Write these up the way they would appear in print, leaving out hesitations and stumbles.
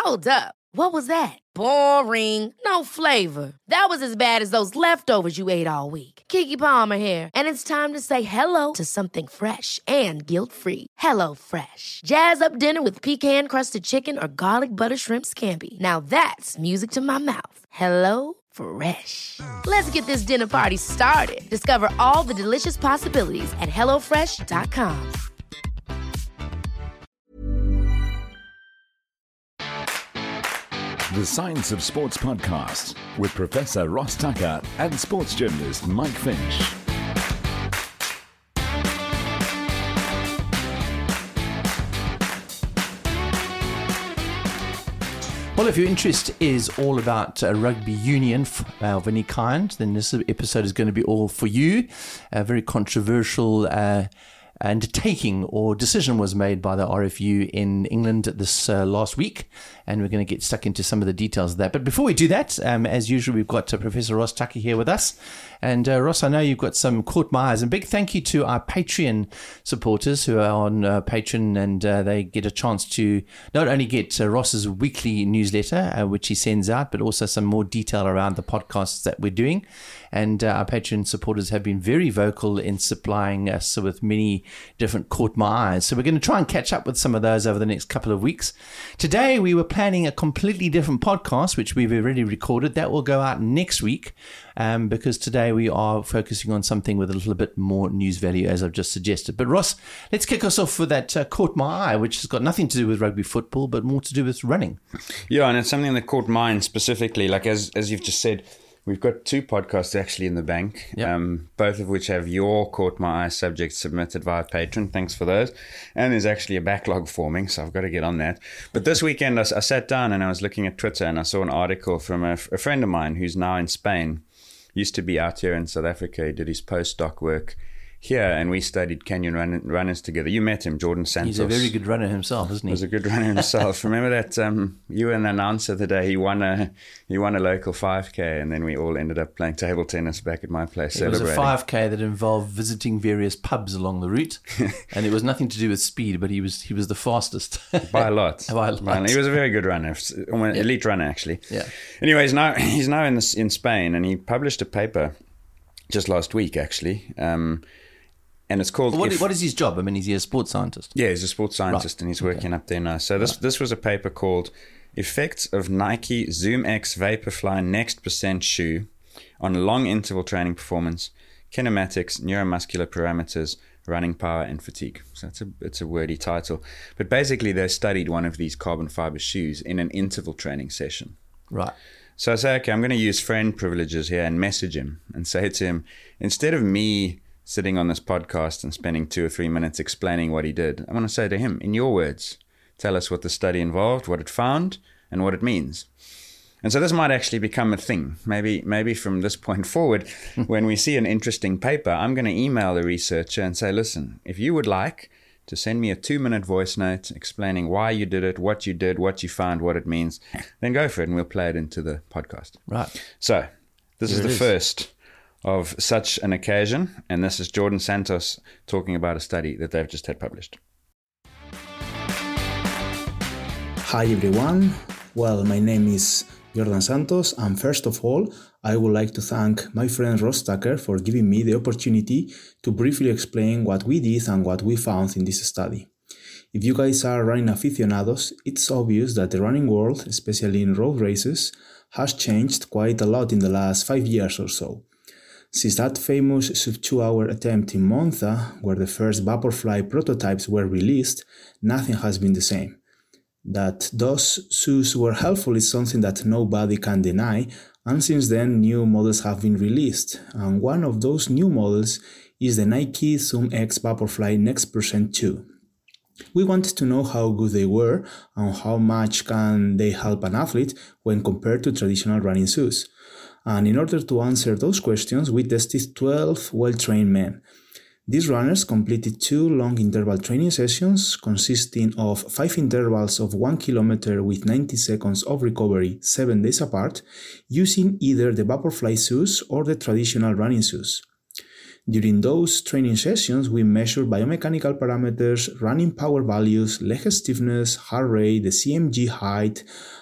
Hold up. What was that? Boring. No flavor. That was as bad as those leftovers you ate all week. Keke Palmer here. And it's time to say hello to something fresh and guilt-free. Hello Fresh. Jazz up dinner with pecan-crusted chicken or garlic butter shrimp scampi. Now that's music to my mouth. Hello Fresh. Let's get this dinner party started. Discover all the delicious possibilities at hellofresh.com. The Science of Sports podcast with Professor Ross Tucker and sports journalist Mike Finch. Well, if your interest is all about rugby union of any kind, then this episode is going to be all for you. A very controversial undertaking or decision was made by the RFU in England this last week, and we're going to get stuck into some of the details of that. But before we do that, as usual, we've got Professor Ross Tucker here with us. And Ross, I know you've got some caught my eyes. And big thank you to our Patreon supporters who are on Patreon, and they get a chance to not only get Ross's weekly newsletter, which he sends out, but also some more detail around the podcasts that we're doing. And our Patreon supporters have been very vocal in supplying us with many different caught my eyes. So we're going to try and catch up with some of those over the next couple of weeks. Today, we were planning a completely different podcast, which we've already recorded. That will go out next week, because today we are focusing on something with a little bit more news value, as I've just suggested. But Ross, let's kick us off with that caught my eye, which has got nothing to do with rugby football, but more to do with running. Yeah, and it's something that caught mine specifically. Like as you've just said, we've got two podcasts actually in the bank, both of which have your caught my eye subjects submitted via Patreon. Thanks for those. And there's actually a backlog forming, so I've got to get on that. But this weekend I sat down and I was looking at Twitter, and I saw an article from a friend of mine who's now in Spain. Used to be out here in South Africa. He did his postdoc work here, and we studied Canyon runners together. You met him, Jordan Santos. He's a very good runner himself, isn't he? He's a good runner himself. Remember that you were an announcer the day he won a local 5K, and then we all ended up playing table tennis back at my place. It was a 5K that involved visiting various pubs along the route, and it was nothing to do with speed, but he was the fastest by a lot. By a lot. He was a very good runner, elite runner actually. Yeah. Anyway, he's now in Spain, and he published a paper just last week actually. And it's called... What is his job? I mean, is he a sports scientist? Yeah, he's a sports scientist, and he's working up there now. So this was a paper called Effects of Nike Zoom X Vaporfly Next Percent Shoe on Long Interval Training Performance, Kinematics, Neuromuscular Parameters, Running Power, and Fatigue. So it's a wordy title. But basically, they studied one of these carbon fiber shoes in an interval training session. Right. So I say, okay, I'm going to use friend privileges here and message him and say to him, instead of me sitting on this podcast and spending 2 or 3 minutes explaining what he did, I want to say to him, in your words, tell us what the study involved, what it found, and what it means. And so this might actually become a thing. Maybe from this point forward, when we see an interesting paper, I'm going to email the researcher and say, listen, if you would like to send me a 2-minute voice note explaining why you did it, what you did, what you found, what it means, then go for it, and we'll play it into the podcast. Right. So this is the first of such an occasion, and this is Jordan Santos talking about a study that they've just had published. Hi everyone, well, my name is Jordan Santos, and first of all, I would like to thank my friend Ross Tucker for giving me the opportunity to briefly explain what we did and what we found in this study. If you guys are running aficionados, it's obvious that the running world, especially in road races, has changed quite a lot in the last 5 years or so. Since that famous sub-2-hour attempt in Monza, where the first Vaporfly prototypes were released, nothing has been the same. That those shoes were helpful is something that nobody can deny, and since then new models have been released, and one of those new models is the Nike Zoom X Vaporfly Next Percent 2. We wanted to know how good they were and how much can they help an athlete when compared to traditional running shoes. And in order to answer those questions, we tested 12 well-trained men. These runners completed 2 long interval training sessions consisting of 5 intervals of 1 kilometer with 90 seconds of recovery 7 days apart, using either the Vaporfly shoes or the traditional running shoes. During those training sessions, we measured biomechanical parameters, running power values, leg stiffness, heart rate, the CMG height,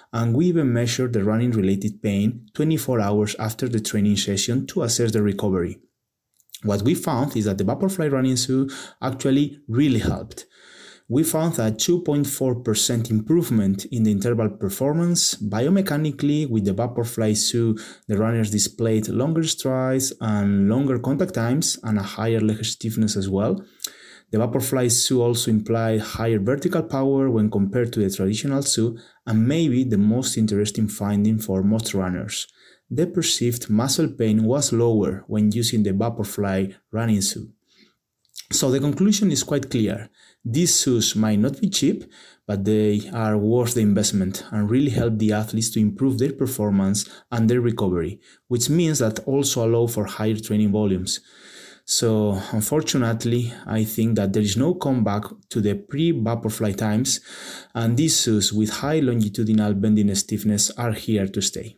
and we even measured the running-related pain 24 hours after the training session to assess the recovery. What we found is that the Vaporfly running shoe actually really helped. We found a 2.4% improvement in the interval performance. Biomechanically, with the Vaporfly shoe, the runners displayed longer strides and longer contact times and a higher leg stiffness as well. The Vaporfly shoe also implied higher vertical power when compared to the traditional shoe, and maybe the most interesting finding for most runners. The perceived muscle pain was lower when using the Vaporfly running shoe. So the conclusion is quite clear. These shoes might not be cheap, but they are worth the investment and really help the athletes to improve their performance and their recovery, which means that also allow for higher training volumes. So unfortunately, I think that there is no comeback to the pre-Vaporfly times, and these shoes with high longitudinal bending stiffness are here to stay.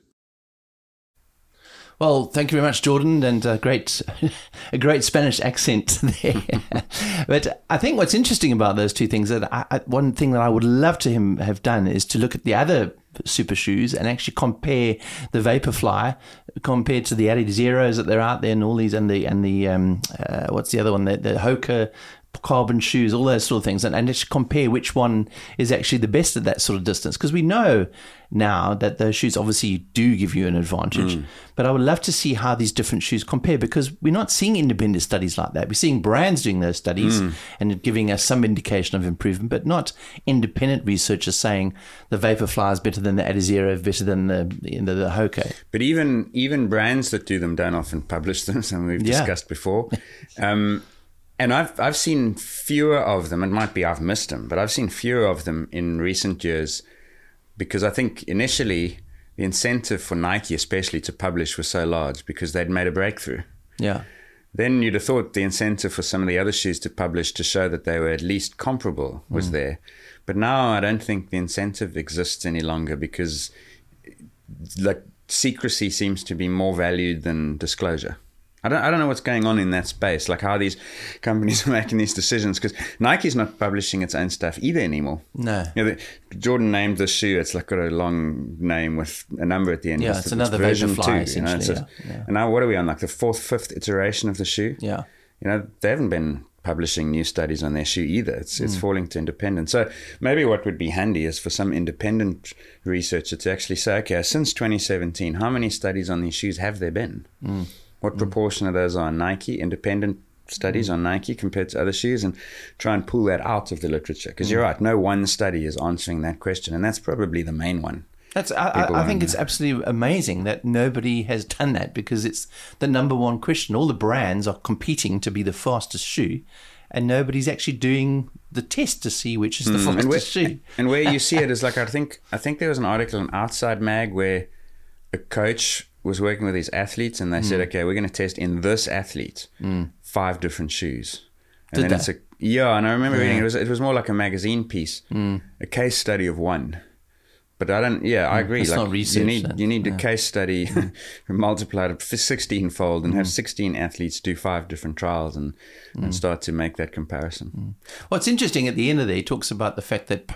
Well, thank you very much, Jordan, and a great Spanish accent there. But I think what's interesting about those two things, that one thing that I would love to have done is to look at the other super shoes and actually compare the Vaporfly compared to the Adizeros that they're out there and all these, and the what's the other one, the Hoka carbon shoes, all those sort of things, and just compare which one is actually the best at that sort of distance, because we know now that those shoes obviously do give you an advantage. But I would love to see how these different shoes compare, because we're not seeing independent studies like that. We're seeing brands doing those studies and giving us some indication of improvement, but not independent researchers saying the Vaporfly is better than the Adizero, better than the Hoka. But even brands that do them don't often publish them, and we've discussed before. And I've seen fewer of them. It might be I've missed them, but I've seen fewer of them in recent years, because I think initially the incentive for Nike especially to publish was so large because they'd made a breakthrough. Yeah. Then you'd have thought the incentive for some of the other shoes to publish to show that they were at least comparable was there. But now I don't think the incentive exists any longer, because like secrecy seems to be more valued than disclosure. I don't know what's going on in that space, like how these companies are making these decisions, because Nike's not publishing its own stuff either anymore. No. Jordan named the shoe. It's like got a long name with a number at the end. Yeah, it's another Vaporfly, essentially. And now what are we on, like the 4th, 5th iteration of the shoe? Yeah. They haven't been publishing new studies on their shoe either. It's falling to independent. So maybe what would be handy is for some independent researcher to actually say, okay, since 2017, how many studies on these shoes have there been? What proportion of those are on Nike, independent studies on Nike compared to other shoes, and try and pull that out of the literature? Because you're right, no one study is answering that question, and that's probably the main one. I think it's absolutely amazing that nobody has done that, because it's the number one question. All the brands are competing to be the fastest shoe, and nobody's actually doing the test to see which is the fastest shoe. And where you see it is, like, I think there was an article in Outside Mag where a coach was working with these athletes, and they said, okay, we're going to test in this athlete 5 different shoes. And Did then they? and I remember reading it was more like a magazine piece, a case study of one. But I agree. It's like, not research. You need a case study multiplied 16-fold and have 16 athletes do 5 different trials and start to make that comparison. What's interesting at the end of there, he talks about the fact that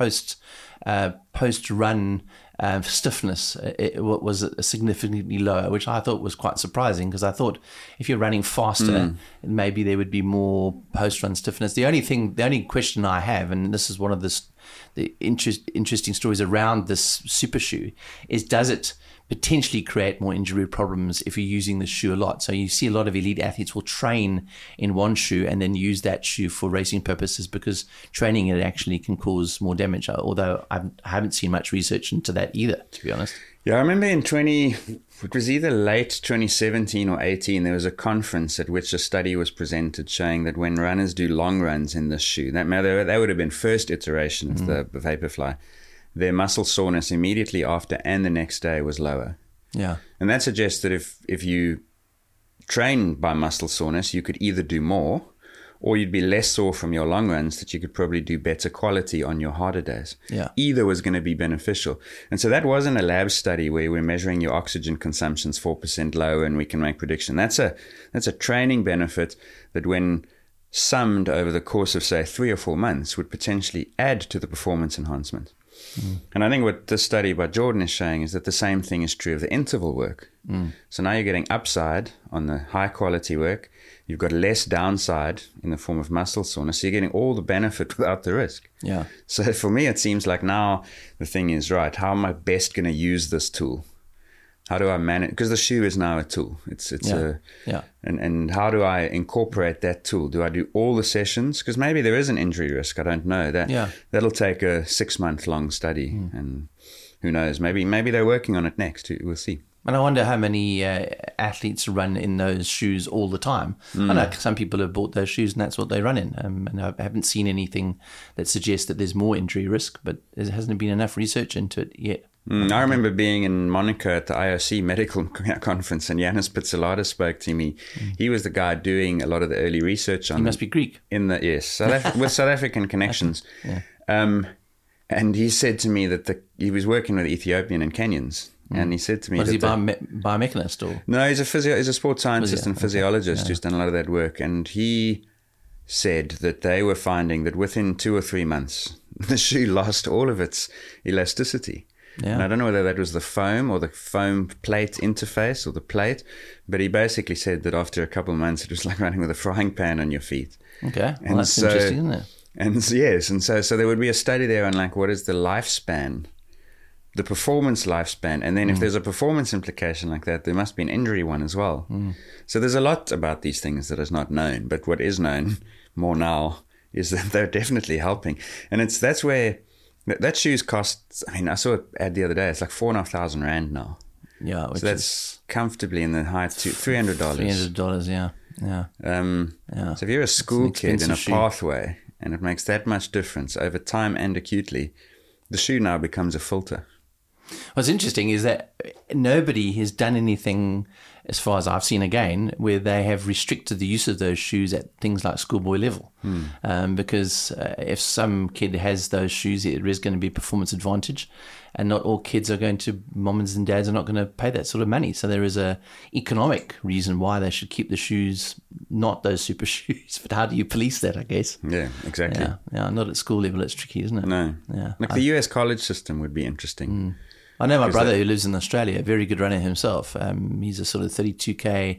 post-run stiffness was significantly lower, which I thought was quite surprising, because I thought if you're running faster, maybe there would be more post-run stiffness. The only question I have, and this is one of the interesting stories around this super shoe, is does it potentially create more injury problems if you're using the shoe a lot? So you see a lot of elite athletes will train in one shoe and then use that shoe for racing purposes, because training it actually can cause more damage, although I haven't seen much research into that either, to be honest. Yeah, I remember it was either late 2017 or 18, there was a conference at which a study was presented showing that when runners do long runs in this shoe, that would have been first iteration of the Vaporfly, their muscle soreness immediately after and the next day was lower. Yeah. And that suggests that if you train by muscle soreness, you could either do more, or you'd be less sore from your long runs, that you could probably do better quality on your harder days. Yeah. Either was going to be beneficial. And so that wasn't a lab study where we're measuring your oxygen consumption's 4% lower and we can make prediction. That's a training benefit that when summed over the course of, say, 3 or 4 months, would potentially add to the performance enhancement. And I think what this study by Jordan is showing is that the same thing is true of the interval work. So now you're getting upside on the high quality work. You've got less downside in the form of muscle soreness. So you're getting all the benefit without the risk. Yeah. So for me, it seems like now the thing is, right, how am I best going to use this tool? How do I manage? Because the shoe is now a tool. And how do I incorporate that tool? Do I do all the sessions? Because maybe there is an injury risk. I don't know. That'll take a 6-month long study, and who knows? Maybe they're working on it next. We'll see. And I wonder how many athletes run in those shoes all the time. I know some people have bought those shoes and that's what they run in. And I haven't seen anything that suggests that there's more injury risk, but there hasn't been enough research into it yet. I remember being in Monaco at the IOC medical conference, and Yanis Pizzolata spoke to me. He was the guy doing a lot of the early research on. He must be Greek. With South African connections. And he said to me that he was working with Ethiopian and Kenyans. And he said to me, was he biomechanist or? No, he's a sports scientist and physiologist who's done a lot of that work. And he said that they were finding that within 2 or 3 months, the shoe lost all of its elasticity. Yeah. And I don't know whether that was the foam or the foam plate interface or the plate, but he basically said that after a couple of months, it was like running with a frying pan on your feet. Okay, well, that's interesting, isn't it? And yes, and so there would be a study there on like what is the lifespan, the performance lifespan, and then if there's a performance implication like that, there must be an injury one as well. So there's a lot about these things that is not known, but what is known more now is that they're definitely helping, and that's where. That shoes costs, I mean, I saw an ad the other day, it's like 4,500 Rand now. Yeah. So that's comfortably in the high to $300. $300, yeah. So if you're a school kid in a pathway and it makes that much difference over time and acutely, the shoe now becomes a filter. What's interesting is that nobody has done anything, as far as I've seen again, where they have restricted the use of those shoes at things like schoolboy level. Because if some kid has those shoes, there is going to be a performance advantage, and not all kids are going to, moms and dads are not going to pay that sort of money. So there is a economic reason why they should keep the shoes, not those super shoes. But how do you police that, I guess? Yeah, exactly. Yeah, not at school level. It's tricky, isn't it? No. Yeah. Like the US college system would be interesting. I know my brother who lives in Australia, a very good runner himself. He's a sort of 33-minute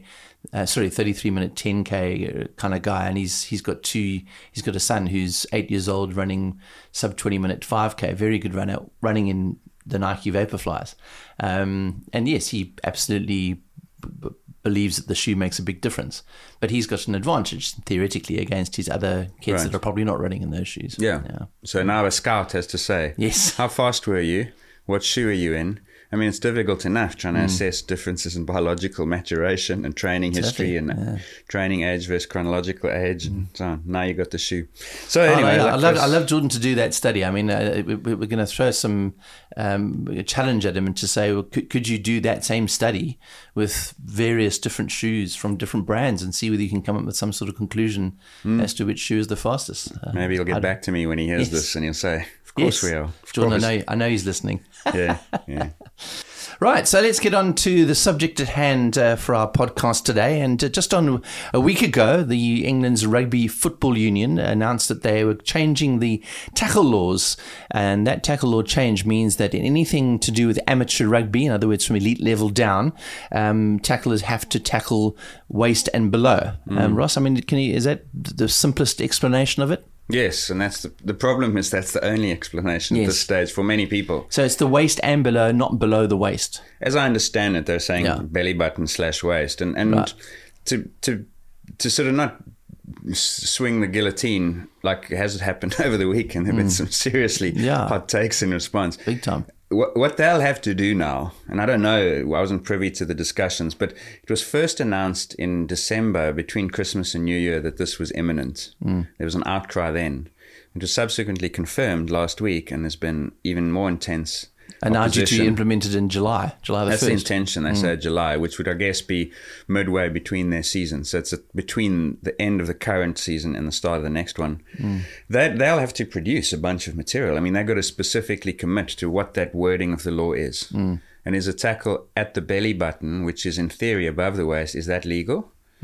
10K kind of guy. And he's got a son who's 8 years old running sub 20-minute 5K, very good runner, running in the Nike Vaporflies. And yes, he absolutely believes that the shoe makes a big difference. But he's got an advantage, theoretically, against his other kids that are probably not running in those shoes. Yeah. So now a scout has to say, yes, how fast were you? What shoe are you in? I mean, it's difficult enough trying to assess differences in biological maturation and training history and training age versus chronological age and so on. Now you got the shoe. So anyway, I love Jordan to do that study. I mean, we're going to throw some challenge at him and to say, well, could you do that same study with various different shoes from different brands and see whether you can come up with some sort of conclusion as to which shoe is the fastest? Maybe he'll get back to me when he hears this and he'll say, of course we are. Jordan, I know he's listening. Yeah. Right, so let's get on to the subject at hand for our podcast today. And just on a week ago, the England's Rugby Football Union announced that they were changing the tackle laws. And that tackle law change means that in anything to do with amateur rugby, in other words, from elite level down, tacklers have to tackle waist and below. Ross, I mean, is that the simplest explanation of it? Yes, and that's the problem is that's the only explanation at this stage for many people. So it's the waist and below, not below the waist. As I understand it, they're saying belly button / waist, and right. to sort of not swing the guillotine like has it happened over the weekend. There have been some seriously hot takes in response. Big time. What they'll have to do now, and I don't know, I wasn't privy to the discussions, but it was first announced in December between Christmas and New Year that this was imminent. There was an outcry then. It was subsequently confirmed last week, and there's been even more intense and now due to be implemented in July the 1st. That's the intention. They say July, which would, I guess, be midway between their seasons. So it's between the end of the current season and the start of the next one. They'll have to produce a bunch of material. I mean, they've got to specifically commit to what that wording of the law is. And is a tackle at the belly button, which is in theory above the waist, is that legal?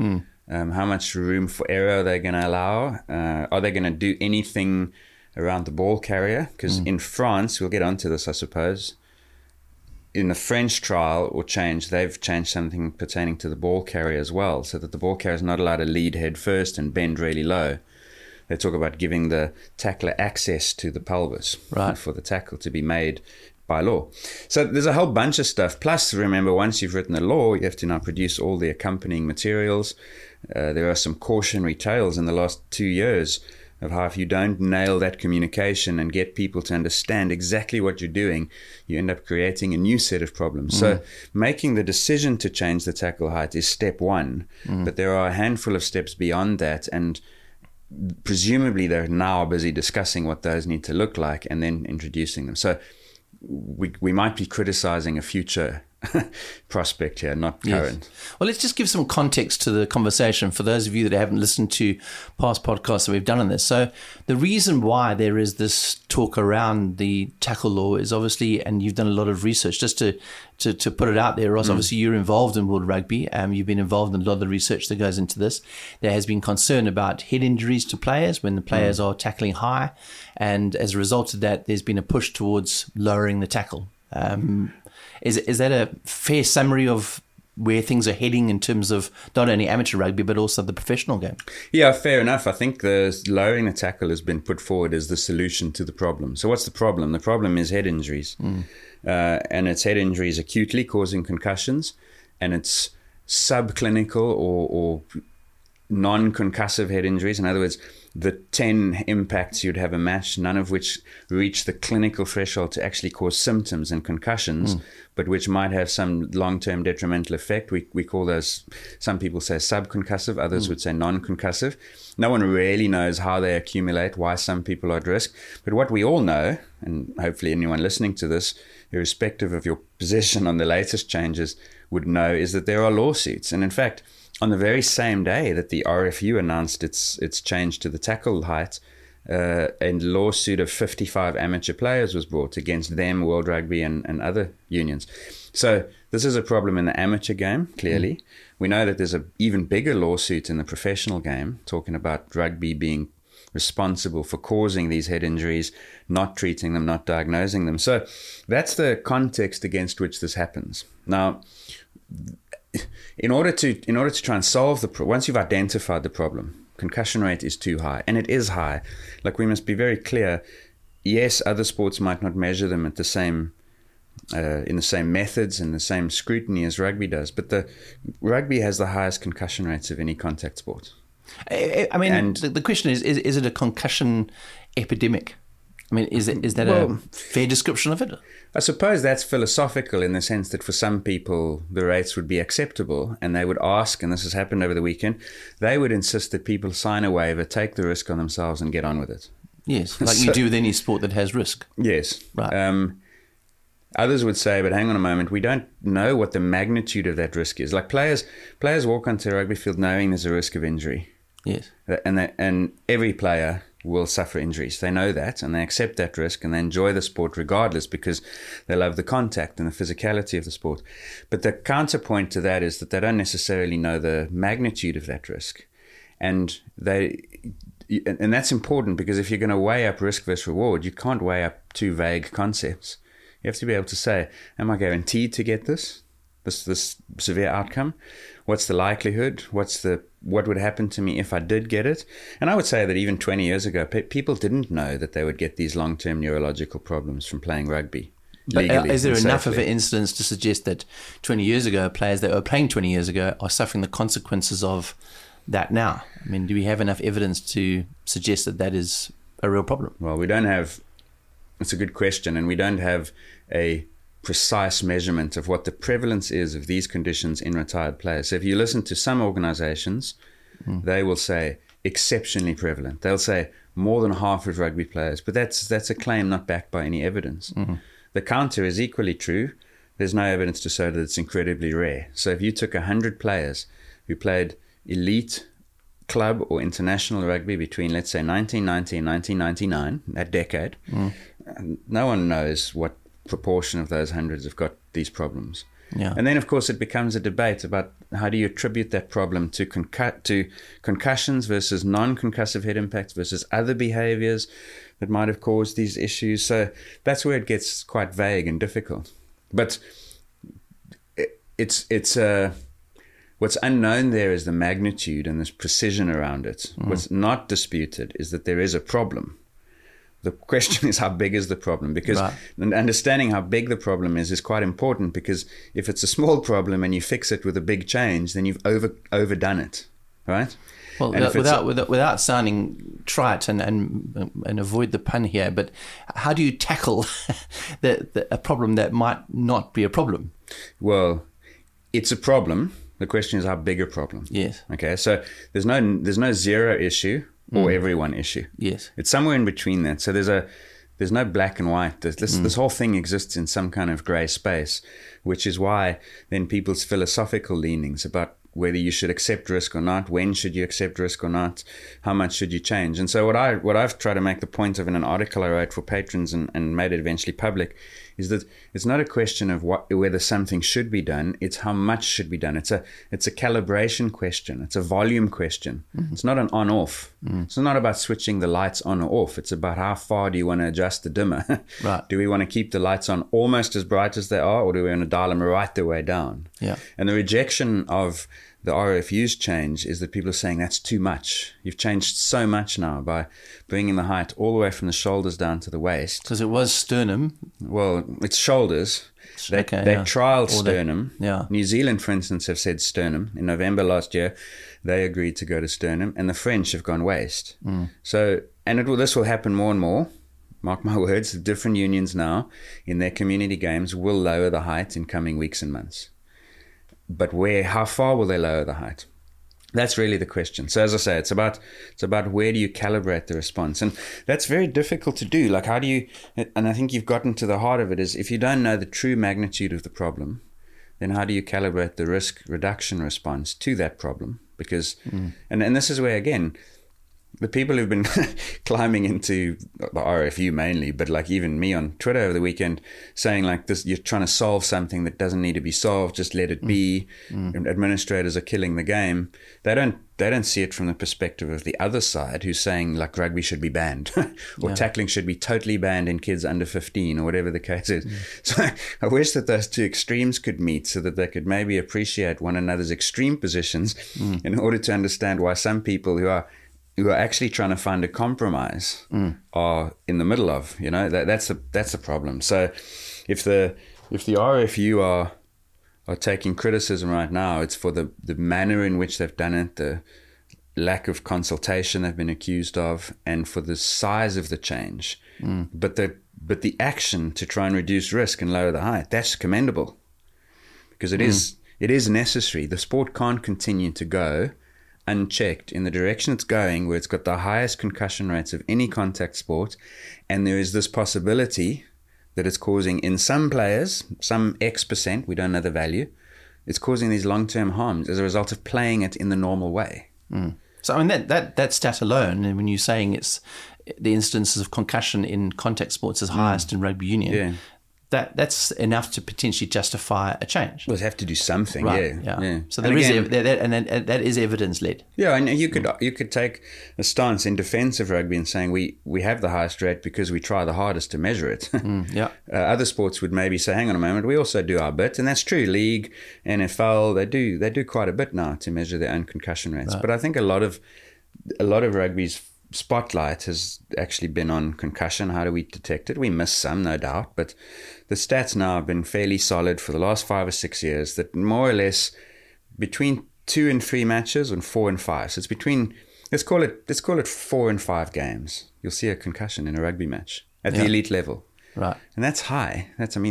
How much room for error are they going to allow? Are they going to do anything around the ball carrier? Because in France, we'll get onto this, I suppose. In the French trial or change, they've changed something pertaining to the ball carrier as well, so that the ball carrier is not allowed to lead head first and bend really low. They talk about giving the tackler access to the pelvis for the tackle to be made by law. So there's a whole bunch of stuff. Plus, remember, once you've written a law, you have to now produce all the accompanying materials. There are some cautionary tales in the last 2 years of how if you don't nail that communication and get people to understand exactly what you're doing, you end up creating a new set of problems. So making the decision to change the tackle height is step one, but there are a handful of steps beyond that, and presumably they're now busy discussing what those need to look like and then introducing them. So we might be criticizing a future prospect here, not current. Yes. Well, let's just give some context to the conversation for those of you that haven't listened to past podcasts that we've done on this. So the reason why there is this talk around the tackle law is obviously, and you've done a lot of research, just to put it out there, Ross, obviously you're involved in World Rugby. You've been involved in a lot of the research that goes into this. There has been concern about head injuries to players when the players are tackling high. And as a result of that, there's been a push towards lowering the tackle. Is that a fair summary of where things are heading in terms of not only amateur rugby, but also the professional game? Yeah, fair enough. I think the lowering the tackle has been put forward as the solution to the problem. So what's the problem? The problem is head injuries. And it's head injuries acutely causing concussions, and it's subclinical or non-concussive head injuries. In other words, the 10 impacts you'd have a match, none of which reach the clinical threshold to actually cause symptoms and concussions, but which might have some long-term detrimental effect. We call those, some people say subconcussive, others would say non-concussive. No one really knows how they accumulate, why some people are at risk. But what we all know, and hopefully anyone listening to this, irrespective of your position on the latest changes, would know, is that there are lawsuits. And in fact, on the very same day that the RFU announced its change to the tackle height, a lawsuit of 55 amateur players was brought against them, World Rugby, and other unions. So this is a problem in the amateur game, clearly. We know that there's an even bigger lawsuit in the professional game, talking about rugby being responsible for causing these head injuries, not treating them, not diagnosing them. So that's the context against which this happens. Now, in order to try and solve once you've identified the problem, concussion rate is too high, and it is high. Like, we must be very clear. Yes, other sports might not measure them at the same in the same methods and the same scrutiny as rugby does, but the rugby has the highest concussion rates of any contact sport. I mean, the question is it a concussion epidemic? I mean, is that a fair description of it? I suppose that's philosophical in the sense that for some people the rates would be acceptable, and they would ask, and this has happened over the weekend, they would insist that people sign a waiver, take the risk on themselves and get on with it. Yes, like you do with any sport that has risk. Yes. Right. Others would say, but hang on a moment, we don't know what the magnitude of that risk is. Like, players walk onto a rugby field knowing there's a risk of injury. Yes. And every player will suffer injuries. They know that, and they accept that risk, and they enjoy the sport regardless because they love the contact and the physicality of the sport. But the counterpoint to that is that they don't necessarily know the magnitude of that risk. And that's important, because if you're going to weigh up risk versus reward, you can't weigh up two vague concepts. You have to be able to say, am I guaranteed to get this severe outcome? What's the likelihood? What would happen to me if I did get it? And I would say that even 20 years ago, people didn't know that they would get these long-term neurological problems from playing rugby. But is there enough of an incidence to suggest that 20 years ago, players that were playing 20 years ago are suffering the consequences of that now? I mean, do we have enough evidence to suggest that is a real problem? Well, we don't have... It's a good question, and we don't have a precise measurement of what the prevalence is of these conditions in retired players. So if you listen to some organizations, they will say exceptionally prevalent. They'll say more than half of rugby players, but that's a claim not backed by any evidence. The counter is equally true. There's no evidence to show that it's incredibly rare. So if you took 100 players who played elite club or international rugby between, let's say, 1990 and 1999, that decade, no one knows what proportion of those hundreds have got these problems. Yeah. And then, of course, it becomes a debate about how do you attribute that problem to concussions versus non-concussive head impacts versus other behaviors that might have caused these issues. So that's where it gets quite vague and difficult. But it's what's unknown there is the magnitude and this precision around it. What's not disputed is that there is a problem. The question is, how big is the problem? Because understanding how big the problem is quite important, because if it's a small problem and you fix it with a big change, then you've overdone it, right? Well, without sounding trite and avoid the pun here, but how do you tackle a problem that might not be a problem? Well, it's a problem. The question is, how big a problem? Yes. Okay, so there's no zero issue or everyone issue. Yes. It's somewhere in between that. So there's no black and white. This whole thing exists in some kind of grey space, which is why then people's philosophical leanings about whether you should accept risk or not, when should you accept risk or not, how much should you change. And so what I've tried to make the point of in an article I wrote for patrons and made it eventually public is that it's not a question of whether something should be done, it's how much should be done. It's a calibration question. It's a volume question. It's not an on-off. It's not about switching the lights on or off. It's about how far do you want to adjust the dimmer. Right. Do we want to keep the lights on almost as bright as they are, or do we want to dial them right the way down? Yeah. And the rejection of the RFU's change is that people are saying that's too much. You've changed so much now by bringing the height all the way from the shoulders down to the waist. Because it was sternum. Well, it's shoulders. They trialed sternum. New Zealand, for instance, have said sternum. In November last year, they agreed to go to sternum, and the French have gone waist. So, this will happen more and more. Mark my words, the different unions now in their community games will lower the height in coming weeks and months. But how far will they lower the height? That's really the question. So as I say, it's about where do you calibrate the response? And that's very difficult to do. Like, how do you, and I think you've gotten to the heart of it, is if you don't know the true magnitude of the problem, then how do you calibrate the risk reduction response to that problem? Because, and this is where, again, the people who've been climbing into the RFU mainly, but like even me on Twitter over the weekend, saying like this, you're trying to solve something that doesn't need to be solved, just let it be. Administrators are killing the game. They don't see it from the perspective of the other side, who's saying like rugby should be banned or tackling should be totally banned in kids under 15 or whatever the case is. So I wish that those two extremes could meet so that they could maybe appreciate one another's extreme positions in order to understand why some people who are actually trying to find a compromise are in the middle of, that's the problem. So if the RFU are taking criticism right now, it's for the manner in which they've done it, the lack of consultation they've been accused of, and for the size of the change. But the action to try and reduce risk and lower the height, that's commendable, because it is necessary. The sport can't continue to go unchecked in the direction it's going, where it's got the highest concussion rates of any contact sport, and there is this possibility that it's causing, in some players, some X%, we don't know the value, it's causing these long-term harms as a result of playing it in the normal way. So I mean that stat alone, and when you're saying it's the instances of concussion in contact sports is highest in rugby union, that's enough to potentially justify a change. We'll have to do something, right. Yeah. So there that is evidence led. Yeah, and you could take a stance in defence of rugby and saying we have the highest rate because we try the hardest to measure it. Other sports would maybe say, hang on a moment, we also do our bit, and that's true. League, NFL, they do quite a bit now to measure their own concussion rates. Right. But I think a lot of rugby's spotlight has actually been on concussion. How do we detect it? We miss some, no doubt, but the stats now have been fairly solid for the last 5 or 6 years, that more or less between 2 and 3 matches and 4 and 5. So it's between, let's call it 4 and 5 games. You'll see a concussion in a rugby match at the elite level. Right. And that's high.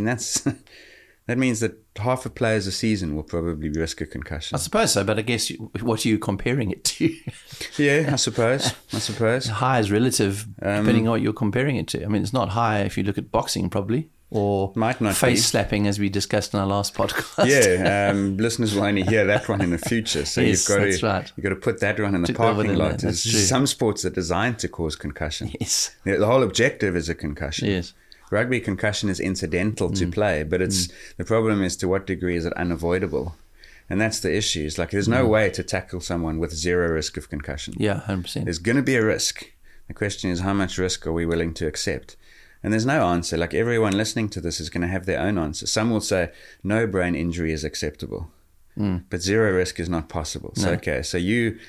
That means that half a players a season will probably risk a concussion. I suppose so, but I guess what are you comparing it to? Yeah, I suppose. High is relative, depending on what you're comparing it to. I mean, it's not high if you look at boxing, probably, or might not face slapping, as we discussed in our last podcast. Yeah, listeners will only hear that one in the future. So yes, you've got to put that one in the parking lot. Some sports are designed to cause concussion. Yes. The whole objective is a concussion. Yes. Rugby concussion is incidental to play, but the problem is to what degree is it unavoidable? And that's the issue. It's like there's no way to tackle someone with zero risk of concussion. Yeah, 100%. There's going to be a risk. The question is, how much risk are we willing to accept? And there's no answer. Like everyone listening to this is going to have their own answer. Some will say no brain injury is acceptable. But zero risk is not possible. So, okay, so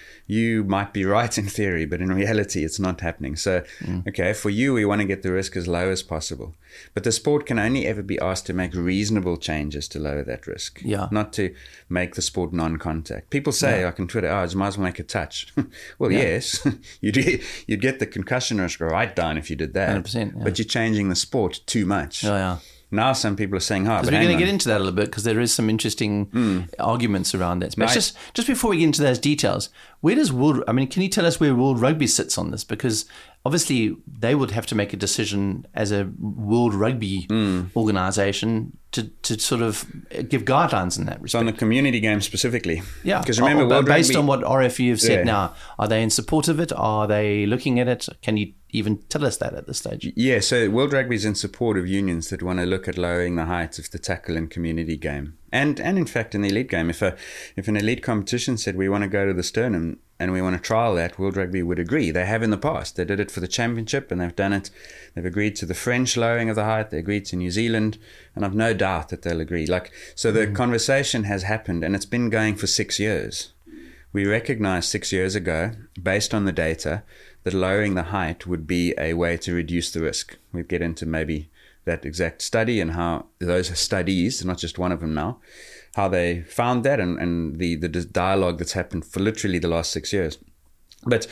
you might be right in theory, but in reality, it's not happening. So, okay, for you, we want to get the risk as low as possible. But the sport can only ever be asked to make reasonable changes to lower that risk, not to make the sport non-contact. People say, like on Twitter, you might as well make a touch. Well, yes, you'd get the concussion risk right down if you did that. 100%, but you're changing the sport too much. Yeah. Now some people are saying, but we're going to get into that a little bit because there is some interesting arguments around that. But just before we get into those details, can you tell us where World Rugby sits on this? Because obviously they would have to make a decision as a World Rugby organisation to sort of give guidelines in that respect. So on the community game specifically. Yeah. Because remember, based Rugby, on what RFU have said now, are they in support of it? Are they looking at it? Can you even tell us that at this stage? Yeah, so World Rugby is in support of unions that want to look at lowering the height of the tackle in community game. And in fact, in the elite game, if an elite competition said we want to go to the sternum and we want to trial that, World Rugby would agree. They have in the past. They did it for the championship and they've done it. They've agreed to the French lowering of the height. They agreed to New Zealand. And I've no doubt that they'll agree. So the conversation has happened and it's been going for 6 years. We recognized 6 years ago, based on the data, that lowering the height would be a way to reduce the risk. We'll get into maybe that exact study and how those studies, not just one of them now, how they found that and the dialogue that's happened for literally the last 6 years. But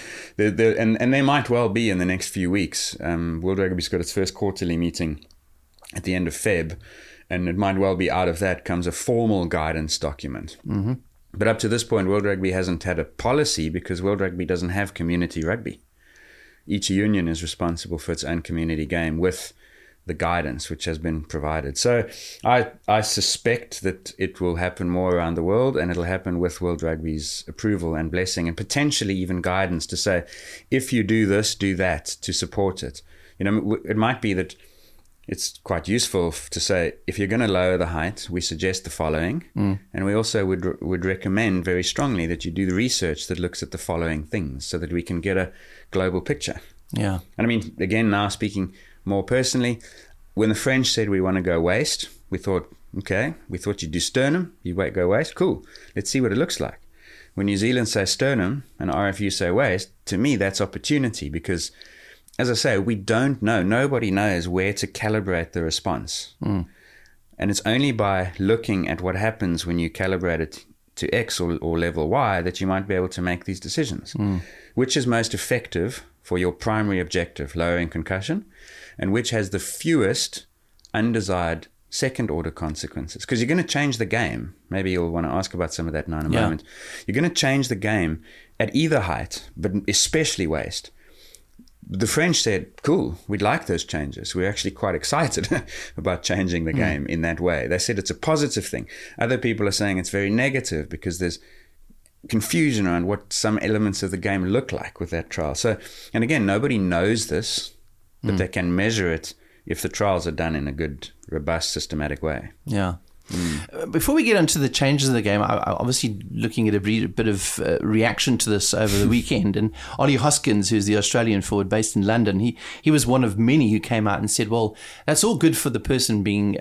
and they might well be in the next few weeks. World Rugby's got its first quarterly meeting at the end of Feb, and it might well be out of that comes a formal guidance document. Mm-hmm. But up to this point, World Rugby hasn't had a policy because World Rugby doesn't have community rugby. Each union is responsible for its own community game with the guidance which has been provided. So I suspect that it will happen more around the world, and it'll happen with World Rugby's approval and blessing and potentially even guidance to say, if you do this, do that to support it. It might be that it's quite useful to say, if you're going to lower the height, we suggest the following. And we also would recommend very strongly that you do the research that looks at the following things so that we can get a global picture. Yeah. And I mean, again, now speaking more personally, when the French said we want to go waist, we thought you do sternum, you go waist, cool. Let's see what it looks like. When New Zealand say sternum and RFU say waist, to me, that's opportunity because, as I say, we don't know. Nobody knows where to calibrate the response. And it's only by looking at what happens when you calibrate it to X or level Y that you might be able to make these decisions. Which is most effective for your primary objective, lowering concussion, and which has the fewest undesired second-order consequences. Because you're going to change the game. Maybe you'll want to ask about some of that now in a moment. You're going to change the game at either height, but especially waist. The French said, cool, we'd like those changes. We're actually quite excited about changing the game in that way. They said it's a positive thing. Other people are saying it's very negative because there's confusion around what some elements of the game look like with that trial. So, and again, nobody knows this, but they can measure it if the trials are done in a good, robust, systematic way. Yeah. Before we get into the changes of the game, I'm obviously looking at a bit of reaction to this over the weekend. And Ollie Hoskins, who's the Australian forward based in London, he was one of many who came out and said, well, that's all good for the person being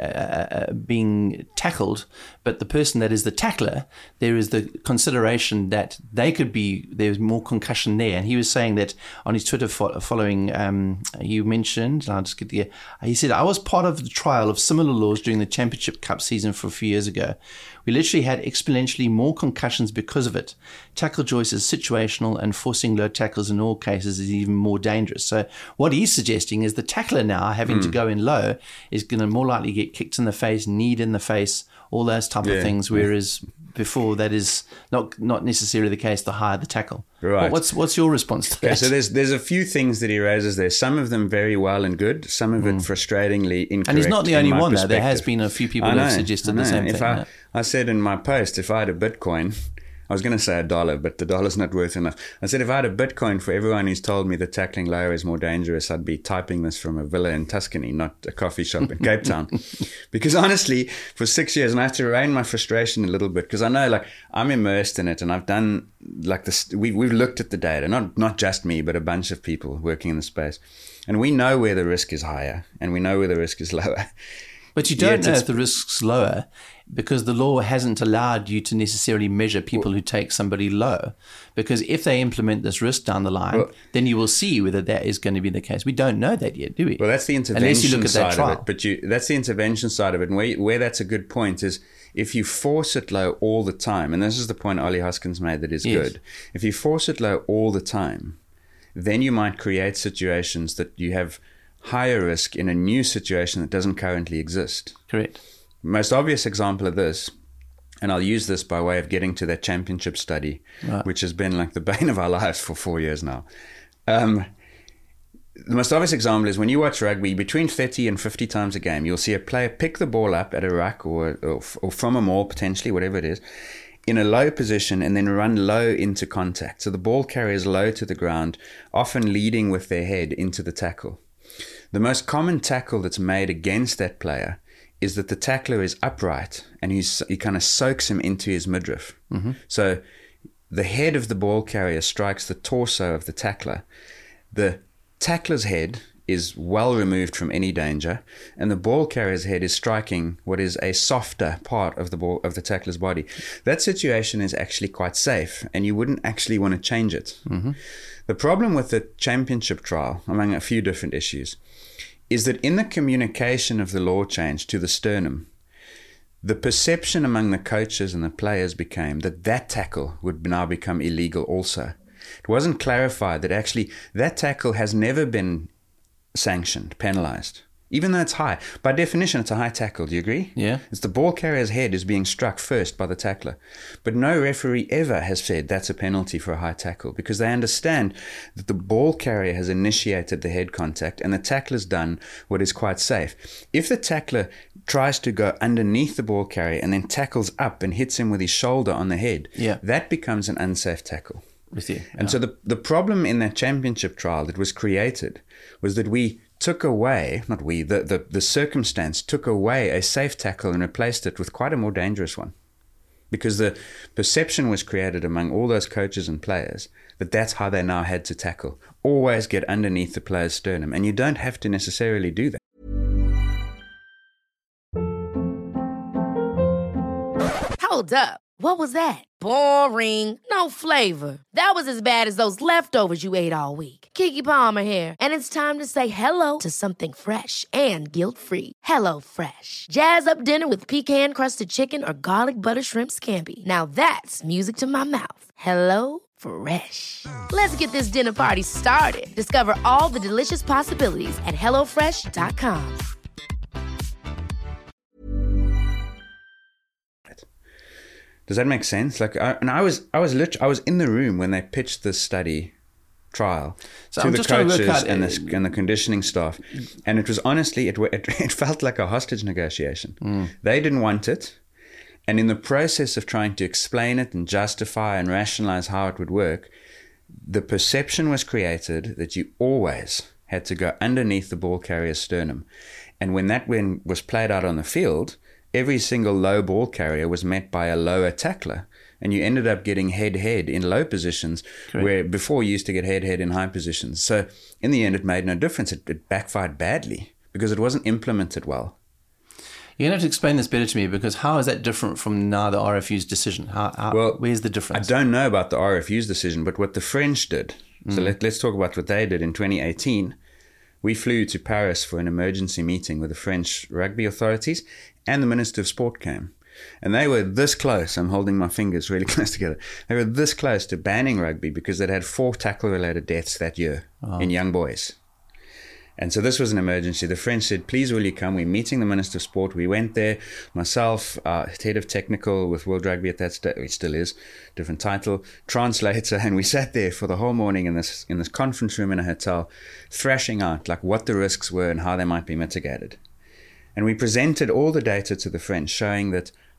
tackled, but the person that is the tackler, there is the consideration that there's more concussion there. And he was saying that on his Twitter following, you mentioned, he said, I was part of the trial of similar laws during the Championship Cup season for a few years ago. We literally had exponentially more concussions because of it. Tackle choice is situational, and forcing low tackles in all cases is even more dangerous. So what he's suggesting is the tackler now having to go in low is going to more likely get kicked in the face, kneed in the face, all those type of things, whereas before that is not necessarily the case the higher the tackle. Right. What's your response to that? So there's a few things that he raises there. Some of them very well and good. Some of it frustratingly incorrect. And he's not the only one, though. There has been a few people who have suggested the same thing. I said in my post, if I had a Bitcoin, I was going to say $1, but the dollar's not worth enough. I said, if I had a Bitcoin for everyone who's told me that tackling lower is more dangerous, I'd be typing this from a villa in Tuscany, not a coffee shop in Cape Town. Because honestly, for 6 years, and I have to rein my frustration a little bit, because I know, like, I'm immersed in it, and I've done, like, this. We've looked at the data, not just me, but a bunch of people working in the space. And we know where the risk is higher, and we know where the risk is lower. But you don't know if the risk's lower because the law hasn't allowed you to necessarily measure people who take somebody low. Because if they implement this risk down the line, then you will see whether that is going to be the case. We don't know that yet, do we? Well, that's the intervention side of it. But that's the intervention side of it. And where that's a good point is if you force it low all the time, and this is the point Ollie Hoskins made that is good. If you force it low all the time, then you might create situations that you have higher risk in a new situation that doesn't currently exist. Correct. Most obvious example of this, and I'll use this by way of getting to that championship study, which has been like the bane of our lives for 4 years now. The most obvious example is when you watch rugby, between 30 and 50 times a game, you'll see a player pick the ball up at a ruck or from a maul, potentially, whatever it is, in a low position and then run low into contact. So the ball carries low to the ground, often leading with their head into the tackle. The most common tackle that's made against that player is that the tackler is upright and he kind of soaks him into his midriff. Mm-hmm. So the head of the ball carrier strikes the torso of the tackler. The tackler's head is well removed from any danger, and the ball carrier's head is striking what is a softer part of the tackler's body. That situation is actually quite safe, and you wouldn't actually want to change it. Mm-hmm. The problem with the championship trial, among a few different issues, is that in the communication of the law change to the sternum, the perception among the coaches and the players became that that tackle would now become illegal also. It wasn't clarified that actually that tackle has never been sanctioned, penalized, even though it's high. By definition, it's a high tackle. Do you agree? Yeah. It's the ball carrier's head is being struck first by the tackler. But no referee ever has said that's a penalty for a high tackle because they understand that the ball carrier has initiated the head contact and the tackler's done what is quite safe. If the tackler tries to go underneath the ball carrier and then tackles up and hits him with his shoulder on the head, that becomes an unsafe tackle. With you. And so the problem in that championship trial that was created was that we took away, not we, the circumstance took away a safe tackle and replaced it with quite a more dangerous one. Because the perception was created among all those coaches and players that that's how they now had to tackle. Always get underneath the player's sternum. And you don't have to necessarily do that. Hold up. What was that? Boring. No flavor. That was as bad as those leftovers you ate all week. Keke Palmer here, and it's time to say hello to something fresh and guilt-free. Hello Fresh. Jazz up dinner with pecan-crusted chicken or garlic butter shrimp scampi. Now that's music to my mouth. Hello Fresh. Let's get this dinner party started. Discover all the delicious possibilities at HelloFresh.com. Does that make sense? Like, I was in the room when they pitched this study trial to the coaches and the conditioning staff, and it was honestly it felt like a hostage negotiation. They didn't want it, and in the process of trying to explain it and justify and rationalize how it would work, the perception was created that you always had to go underneath the ball carrier's sternum, and when that was played out on the field, every single low ball carrier was met by a lower tackler. And you ended up getting head-head in low positions. Correct. Where before you used to get head-head in high positions. So in the end, it made no difference. It backfired badly because it wasn't implemented well. You're going to have to explain this better to me because how is that different from now the RFU's decision? Where's the difference? I don't know about the RFU's decision, but what the French did. So let's talk about what they did in 2018. We flew to Paris for an emergency meeting with the French rugby authorities, and the Minister of Sport came. And they were this close, I'm holding my fingers really close together, they were this close to banning rugby because they'd had 4 tackle-related deaths that year in young boys. And so this was an emergency. The French said, please will you come? We're meeting the Minister of Sport. We went there, myself, head of technical with World Rugby at that stage, which still is, different title, translator, and we sat there for the whole morning in this conference room in a hotel, thrashing out like what the risks were and how they might be mitigated. And we presented all the data to the French showing that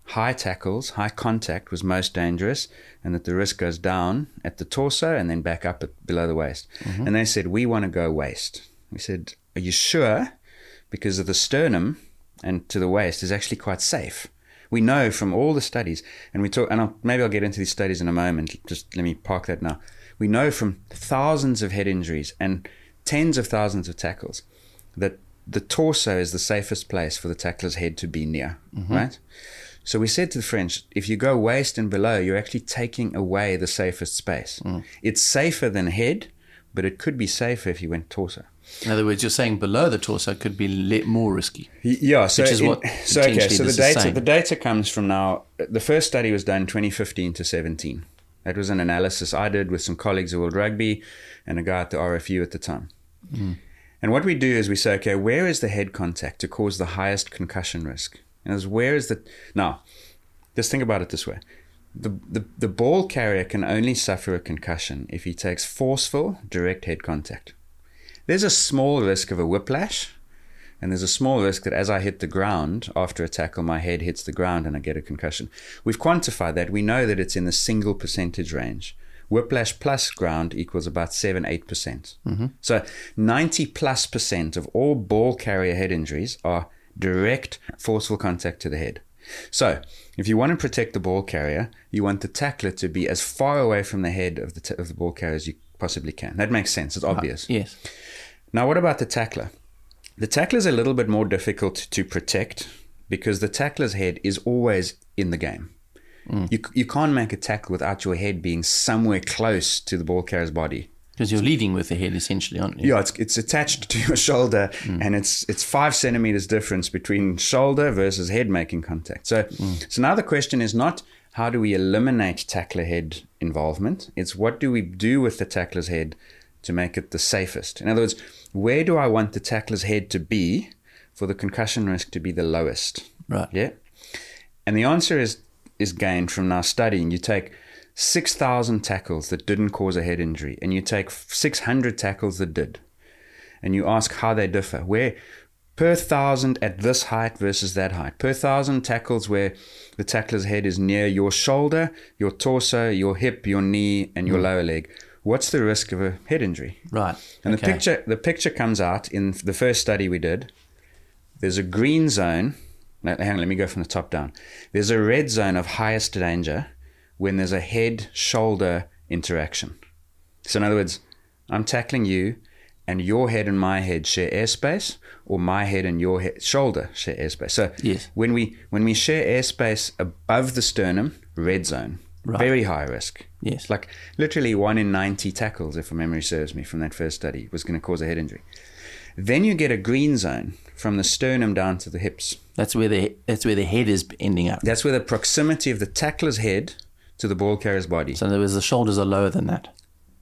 high tackles, high contact was most dangerous, and that the risk goes down at the torso and then back up below the waist. And they said, we want to go waist. We said, are you sure? Because of the sternum and to the waist is actually quite safe. We know from all the studies, and we talk, and maybe I'll get into these studies in a moment. Just let me park that now. We know from thousands of head injuries and tens of thousands of tackles that the torso is the safest place for the tackler's head to be near, right? So we said to the French, if you go waist and below, you're actually taking away the safest space. It's safer than head, but it could be safer if you went torso. In other words, you're saying below the torso could be more risky. Yeah, so which is what so the data comes from now. The first study was done 2015 to 17. That was an analysis I did with some colleagues at World Rugby and a guy at the RFU at the time. And what we do is we say, okay, where is the head contact to cause the highest concussion risk? And where is the... Now, just think about it this way. The ball carrier can only suffer a concussion if he takes forceful, direct head contact. There's a small risk of a whiplash, and there's a small risk that as I hit the ground after a tackle, my head hits the ground and I get a concussion. We've quantified that. We know that it's in the single percentage range. Whiplash plus ground equals about 7-8%. So 90+% of all ball carrier head injuries are direct forceful contact to the head. So if you want to protect the ball carrier, you want the tackler to be as far away from the head of the ball carrier as you possibly can. That makes sense. It's obvious. Yes. Now, what about the tackler? The tackler is a little bit more difficult to protect because the tackler's head is always in the game. You can't make a tackle without your head being somewhere close to the ball carrier's body. Because you're leading with the head, essentially, aren't you? Yeah, it's attached to your shoulder, and it's 5 centimeters difference between shoulder versus head making contact. So now the question is not how do we eliminate tackler head involvement? It's what do we do with the tackler's head to make it the safest? In other words, where do I want the tackler's head to be for the concussion risk to be the lowest? Right. Yeah. And the answer is gained from now studying. You take 6,000 tackles that didn't cause a head injury, and you take 600 tackles that did, and you ask how they differ. Where per 1,000 at this height versus that height, per 1,000 tackles where the tackler's head is near your shoulder, your torso, your hip, your knee, and your lower leg, what's the risk of a head injury? Right. And the picture comes out in the first study we did. There's a green zone. Now, hang on, let me go from the top down. There's a red zone of highest danger when there's a head-shoulder interaction. So in other words, I'm tackling you, and your head and my head share airspace, or my head and your shoulder share airspace. So yes. when we share airspace above the sternum, red zone, very high risk. Yes. Like literally 1 in 90 tackles, if my memory serves me, from that first study was going to cause a head injury. Then you get a green zone from the sternum down to the hips. That's where the head is ending up. That's where the proximity of the tackler's head to the ball carrier's body. So in other words, the shoulders are lower than that.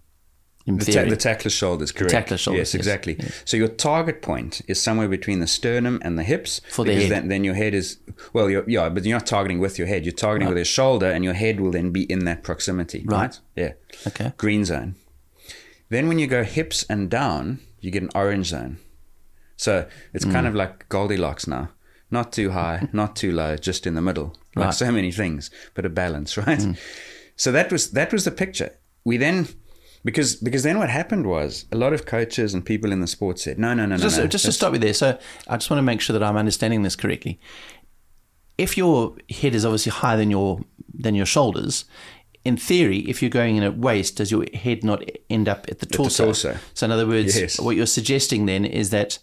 The tackler's shoulders, correct. The tackler's shoulders, yes, exactly. Yes. So your target point is somewhere between the sternum and the hips. For the head. Then your head is, well, but you're not targeting with your head. You're targeting with your shoulder, and your head will then be in that proximity. Right. Yeah. Okay. Green zone. Then when you go hips and down, you get an orange zone. So it's kind of like Goldilocks now. Not too high, not too low, just in the middle. Like so many things, but a balance, right? So that was the picture. We then... Because then what happened was a lot of coaches and people in the sport said, no. Just to stop you there. So I just want to make sure that I'm understanding this correctly. If your head is obviously higher than your shoulders, in theory, if you're going in at waist, does your head not end up at the torso? At the torso. So in other words, what you're suggesting then is that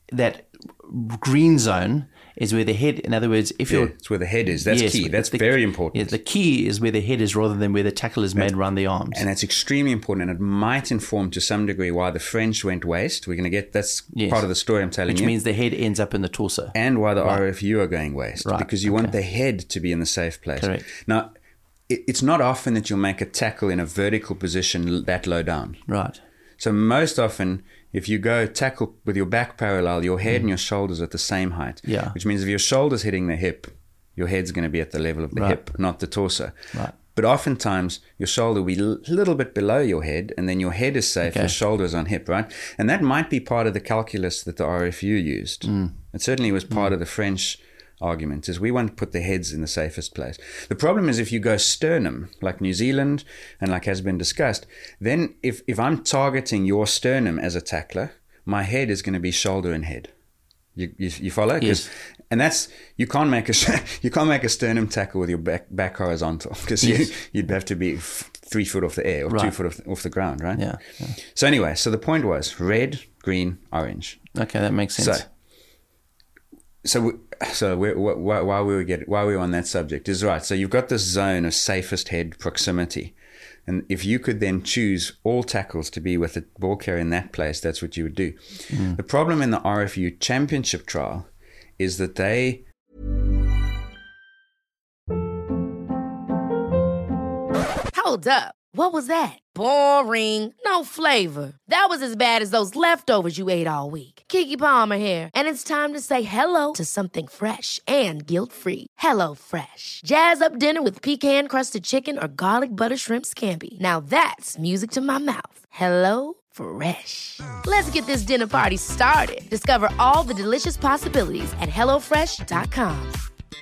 green zone is where the head, in other words, it's where the head is. That's key. That's very important. Yeah, the key is where the head is rather than where the tackle is made around the arms. And that's extremely important. And it might inform to some degree why the French went waist. We're going to get, that's part of the story I'm telling you. Which means the head ends up in the torso. And why the RFU are going waist. Right. Because you want the head to be in the safe place. Correct. Now, it's not often that you'll make a tackle in a vertical position that low down. Right. So most often, if you go tackle with your back parallel, your head and your shoulders are at the same height. Yeah. Which means if your shoulder's hitting the hip, your head's going to be at the level of the hip, not the torso. Right. But oftentimes, your shoulder will be a little bit below your head, and then your head is safe, your shoulder is on hip, right? And that might be part of the calculus that the RFU used. It certainly was part of the French argument is we want to put the heads in the safest place. The problem is if you go sternum, like New Zealand and like has been discussed, then if I'm targeting your sternum as a tackler, my head is going to be shoulder and head. You follow? Yes. And that's you can't make a sternum tackle with your back horizontal because you'd have to be 3 foot off the air or 2 foot off the ground, right? Yeah. So anyway, so the point was red, green, orange. Okay, that makes sense. So while we were on that subject is right. So you've got this zone of safest head proximity, and if you could then choose all tackles to be with the ball carrier in that place, that's what you would do. The problem in the RFU Championship trial is that they. Hold up. What was that? Boring. No flavor. That was as bad as those leftovers you ate all week. Keke Palmer here, and it's time to say hello to something fresh and guilt-free. Hello Fresh. Jazz up dinner with pecan-crusted chicken or garlic butter shrimp scampi. Now that's music to my mouth. Hello Fresh. Let's get this dinner party started. Discover all the delicious possibilities at hellofresh.com.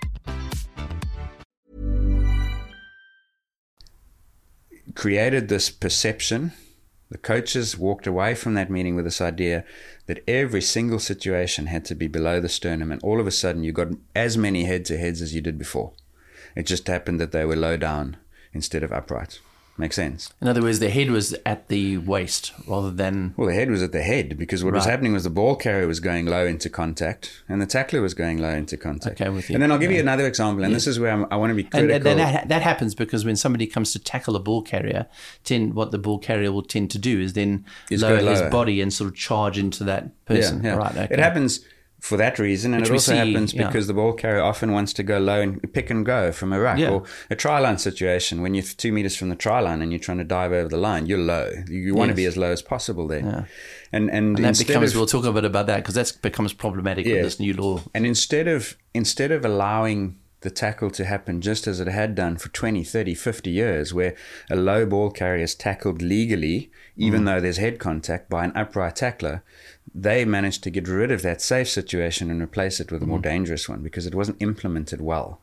Created this perception. The coaches walked away from that meeting with this idea that every single situation had to be below the sternum, and all of a sudden you got as many head-to-heads as you did before. It just happened that they were low down instead of upright. Makes sense? In other words, the head was at the waist rather than... Well, the head was at the head because what was happening was the ball carrier was going low into contact and the tackler was going low into contact. Okay, with you. And then I'll give you another example, and this is where I want to be critical. And that happens because when somebody comes to tackle a ball carrier, what the ball carrier will tend to do is then lower his body and sort of charge into that person. Yeah. Right, okay. It happens for that reason, and it also happens because the ball carrier often wants to go low and pick and go from a ruck or a try line situation. When you're 2 meters from the try line and you're trying to dive over the line, you're low. You want to be as low as possible there. Yeah. And that becomes, we'll talk a bit about that because that becomes problematic with this new law. And instead of allowing the tackle to happen just as it had done for 20, 30, 50 years, where a low ball carrier is tackled legally, even though there's head contact by an upright tackler, they managed to get rid of that safe situation and replace it with a more dangerous one because it wasn't implemented well.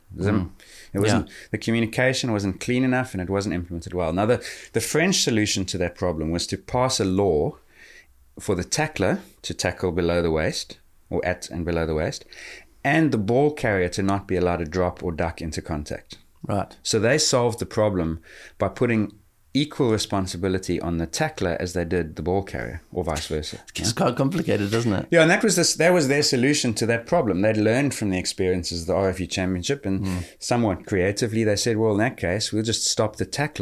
It wasn't the communication wasn't clean enough and it wasn't implemented well. Now, the French solution to that problem was to pass a law for the tackler to tackle below the waist or at and below the waist, and the ball carrier to not be allowed to drop or duck into contact. Right. So they solved the problem by putting equal responsibility on the tackler as they did the ball carrier, or vice versa. It's quite complicated, doesn't it? Yeah, and that was their solution to that problem. They'd learned from the experiences of the RFU Championship, and somewhat creatively they said, well, in that case, we'll just stop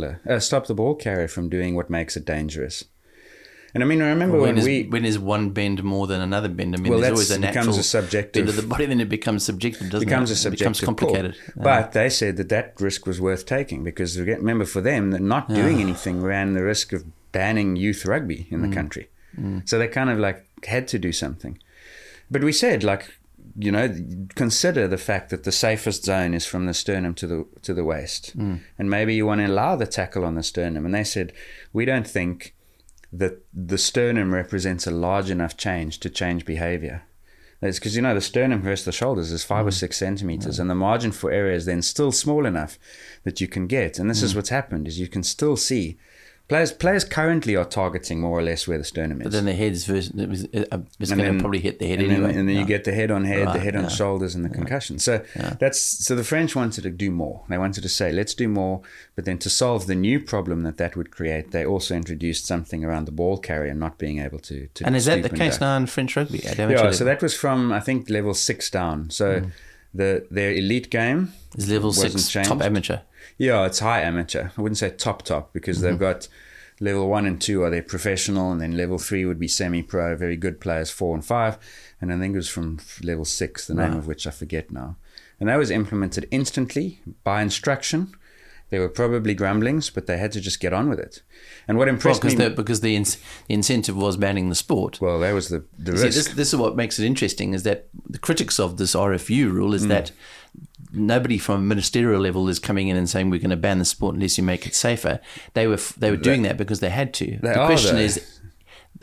the ball carrier from doing what makes it dangerous. And I mean, I remember when is one bend more than another bend? I mean, there's always a natural becomes a subjective bend of the body, then it becomes subjective, doesn't it? It becomes complicated. But they said that risk was worth taking because remember, for them, that not doing anything ran the risk of banning youth rugby in the country. So they kind of like had to do something. But we said, like, you know, consider the fact that the safest zone is from the sternum to the waist, and maybe you want to allow the tackle on the sternum. And they said, we don't think that the sternum represents a large enough change to change behavior. That's because, you know, the sternum versus the shoulders is 5 or 6 centimeters, and the margin for error is then still small enough that you can get. And this is what's happened, is you can still see players currently are targeting more or less where the sternum is. But then the head's it's going to probably hit the head anyway. And then you get the head on head, the head on shoulders, and the concussion. So so the French wanted to do more. They wanted to say, let's do more. But then to solve the new problem that would create, they also introduced something around the ball carrier not being able to and is that the case now in French rugby? Yeah, so that was from, I think, level 6 down. So their elite game is level 6 changed. Top amateur. Yeah, it's high amateur. I wouldn't say top because they've got level 1 and 2 are they professional, and then level 3 would be semi-pro, very good players, 4 and 5, and I think it was from level 6, the name of which I forget now. And that was implemented instantly by instruction. There were probably grumblings, but they had to just get on with it. And what impressed me... Because the incentive was banning the sport. Well, that was the risk. This is what makes it interesting, is that the critics of this RFU rule is that nobody from a ministerial level is coming in and saying we're going to ban the sport unless you make it safer. They were doing that because they had to. The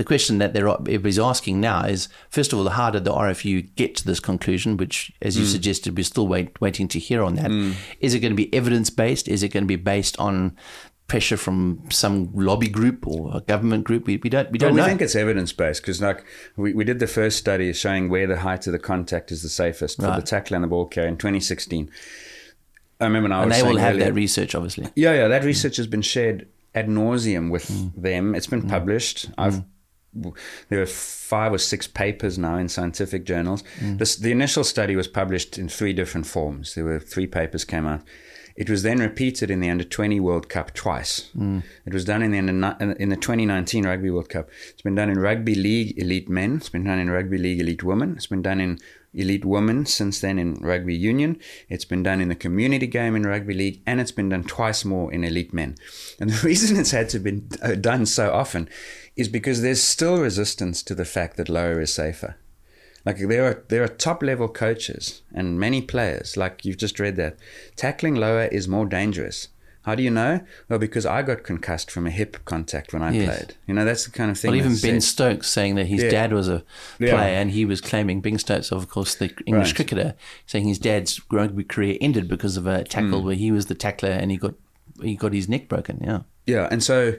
the question that everybody's asking now is, first of all, how did the RFU get to this conclusion, which, as you suggested, we're still waiting to hear on that. Is it going to be evidence-based? Is it going to be based on pressure from some lobby group or a government group? We don't know. We think it's evidence-based because we did the first study showing where the height of the contact is the safest for the tackler and the ball carrier in 2016. I remember when I was saying they will have earlier, that research, obviously. Yeah, that research has been shared ad nauseum with them. It's been published. There are 5 or 6 papers now in scientific journals. The initial study was published in 3 different forms. There were 3 papers came out. It was then repeated in the Under-20 World Cup twice. It was done in the 2019 Rugby World Cup. It's been done in Rugby League Elite Men. It's been done in Rugby League Elite Women. It's been done in Elite Women since then in Rugby Union. It's been done in the community game in Rugby League, and it's been done twice more in Elite Men. And the reason it's had to be done so often is because there's still resistance to the fact that lower is safer. Like there are top level coaches and many players, like you've just read that, tackling lower is more dangerous. How do you know? Well, because I got concussed from a hip contact when I played. You know, that's the kind of thing. Well, even Ben Stokes saying that his dad was a player, and he was claiming, Ben Stokes, of course, the English cricketer, saying his dad's rugby career ended because of a tackle where he was the tackler and he got his neck broken. Yeah, and so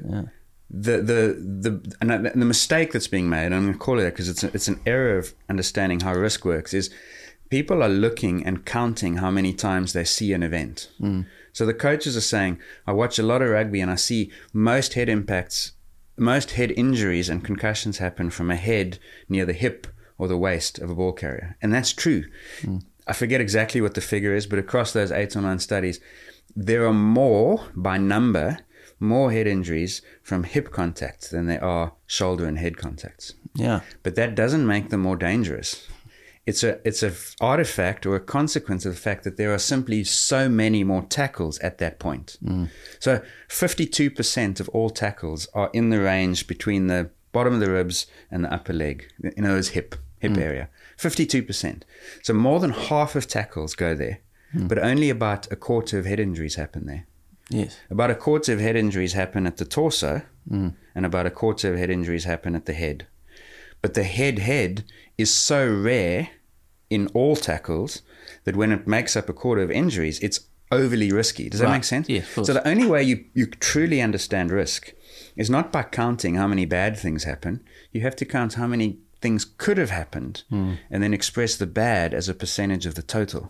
the mistake that's being made, and I'm going to call it that because it's an error of understanding how risk works, is people are looking and counting how many times they see an event. So the coaches are saying, I watch a lot of rugby and I see most head injuries and concussions happen from a head near the hip or the waist of a ball carrier. And that's true. I forget exactly what the figure is, but across those 8 or 9 studies, there are more, by number, more head injuries from hip contacts than there are shoulder and head contacts. Yeah. But that doesn't make them more dangerous. It's a artifact or a consequence of the fact that there are simply so many more tackles at that point. So 52% of all tackles are in the range between the bottom of the ribs and the upper leg, in other words, hip area. 52%. So more than half of tackles go there, but only about a quarter of head injuries happen there. Yes. About a quarter of head injuries happen at the torso, and about a quarter of head injuries happen at the head. But the head is so rare in all tackles that when it makes up a quarter of injuries, it's overly risky. Does that make sense? Yes, of course. So the only way you truly understand risk is not by counting how many bad things happen. You have to count how many things could have happened and then express the bad as a percentage of the total.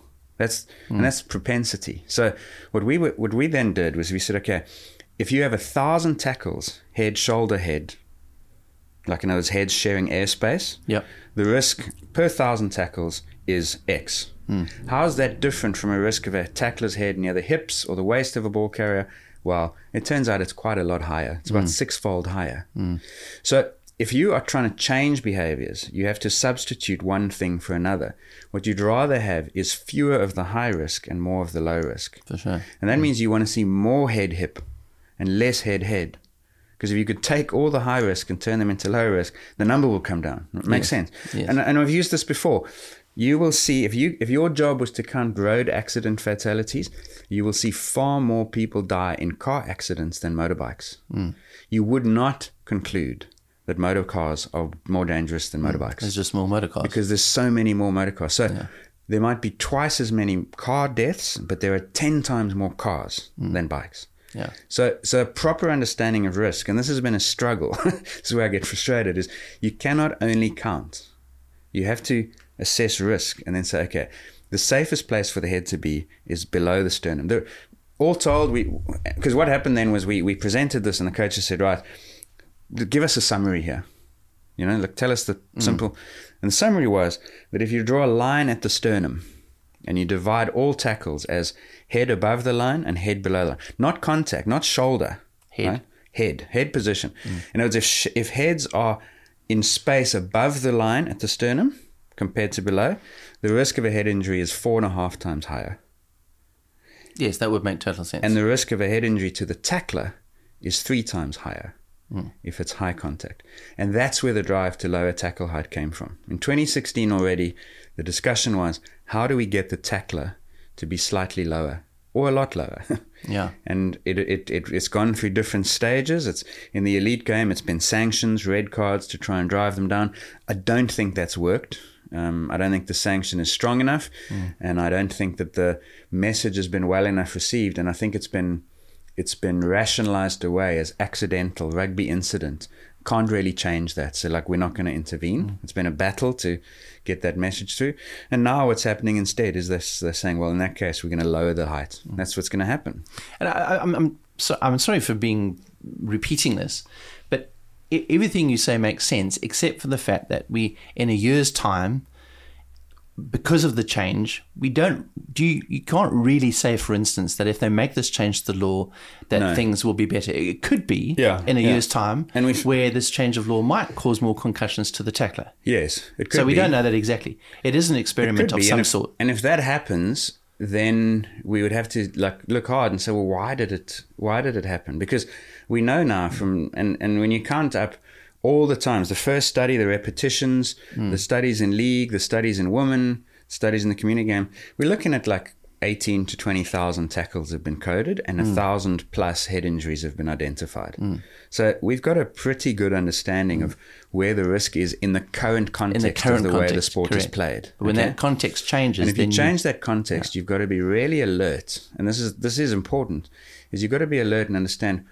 And that's propensity. So what we then did was we said, okay, if you have 1,000 tackles, head, shoulder, head, like in other words, heads sharing airspace, the risk per 1,000 tackles is X. How is that different from a risk of a tackler's head near the hips or the waist of a ball carrier? Well, it turns out it's quite a lot higher. It's about 6-fold higher. So if you are trying to change behaviors, you have to substitute one thing for another. What you'd rather have is fewer of the high risk and more of the low risk. For sure. And that means you want to see more head-hip and less head-head. Because if you could take all the high risk and turn them into low risk, the number will come down. It makes sense. Yes. And I've used this before. You will see, if your job was to count road accident fatalities, you will see far more people die in car accidents than motorbikes. You would not conclude that motor cars are more dangerous than motorbikes. There's just more motor cars. Because there's so many more motor cars. So there might be twice as many car deaths, but there are 10 times more cars than bikes. Yeah. So a proper understanding of risk, and this has been a struggle, this is where I get frustrated, is you cannot only count. You have to assess risk and then say, okay, the safest place for the head to be is below the sternum. All told, because what happened then was we presented this and the coaches said, right, give us a summary here. You know, like tell us the simple. And the summary was that if you draw a line at the sternum and you divide all tackles as head above the line and head below the line, not contact, not shoulder, head, right? head position. In other words, if heads are in space above the line at the sternum compared to below, the risk of a head injury is 4.5 times higher. Yes, that would make total sense. And the risk of a head injury to the tackler is 3 times higher if it's high contact. And that's where the drive to lower tackle height came from. In 2016 already, the discussion was, how do we get the tackler to be slightly lower or a lot lower. Yeah. And it's gone through different stages. It's in the elite game, it's been sanctions, red cards to try and drive them down. I don't think that's worked. I don't think the sanction is strong enough, and I don't think that the message has been well enough received. And I think it's been rationalized away as accidental rugby incident. Can't really change that. So like, we're not going to intervene. It's been a battle to get that message through. And now what's happening instead is they're saying, well, in that case, we're going to lower the height. That's what's going to happen. And I'm sorry for repeating this, but everything you say makes sense, except for the fact that we, in a year's time, because of the change, you can't really say, for instance, that if they make this change to the law, that things will be better. It could be in a year's time, and where this change of law might cause more concussions to the tackler. Yes, it could So we be. don't know that exactly. It is an experiment of some sort. And if that happens, then we would have to look hard and say, well, why did it happen? Because we know now and when you count up all the times, the first study, the repetitions, the studies in league, the studies in women, studies in the community game, we're looking at like 18 to 20,000 tackles have been coded and 1,000 plus head injuries have been identified. So we've got a pretty good understanding of where the risk is in the current context of the way the sport is played. But when that context changes, and if you change that context, you've got to be really alert. And this is important, is you've got to be alert and understand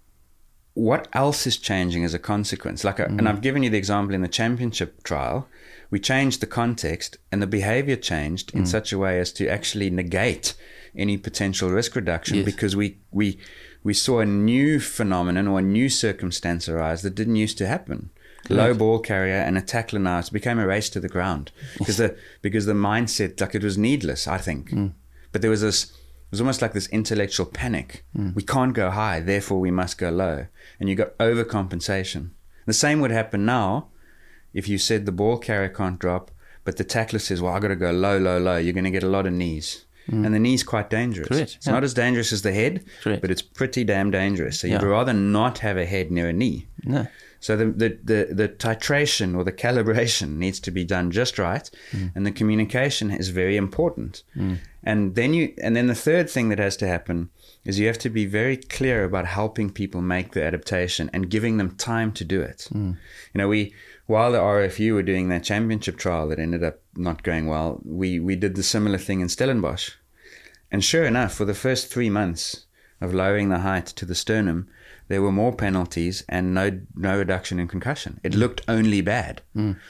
what else is changing as a consequence. And I've given you the example in the championship trial. We changed the context and the behavior changed in such a way as to actually negate any potential risk reduction, because we saw a new phenomenon or a new circumstance arise that didn't used to happen. Low ball carrier and a tackler now, it became a race to the ground because the mindset, it was needless, I think. But there was it was almost like this intellectual panic. We can't go high, therefore we must go low. And you got overcompensation. The same would happen now if you said the ball carrier can't drop, but the tackler says, well, I got to go low, low, low. You're going to get a lot of knees. And the knee's quite dangerous. Correct. It's not as dangerous as the head, but it's pretty damn dangerous. So you'd rather not have a head near a knee. No. So the titration or the calibration needs to be done just right, and the communication is very important. And then the third thing that has to happen is you have to be very clear about helping people make the adaptation and giving them time to do it. While the RFU were doing that championship trial that ended up not going well, we did the similar thing in Stellenbosch. And sure enough, for the first 3 months of lowering the height to the sternum, there were more penalties and no reduction in concussion. It looked only bad.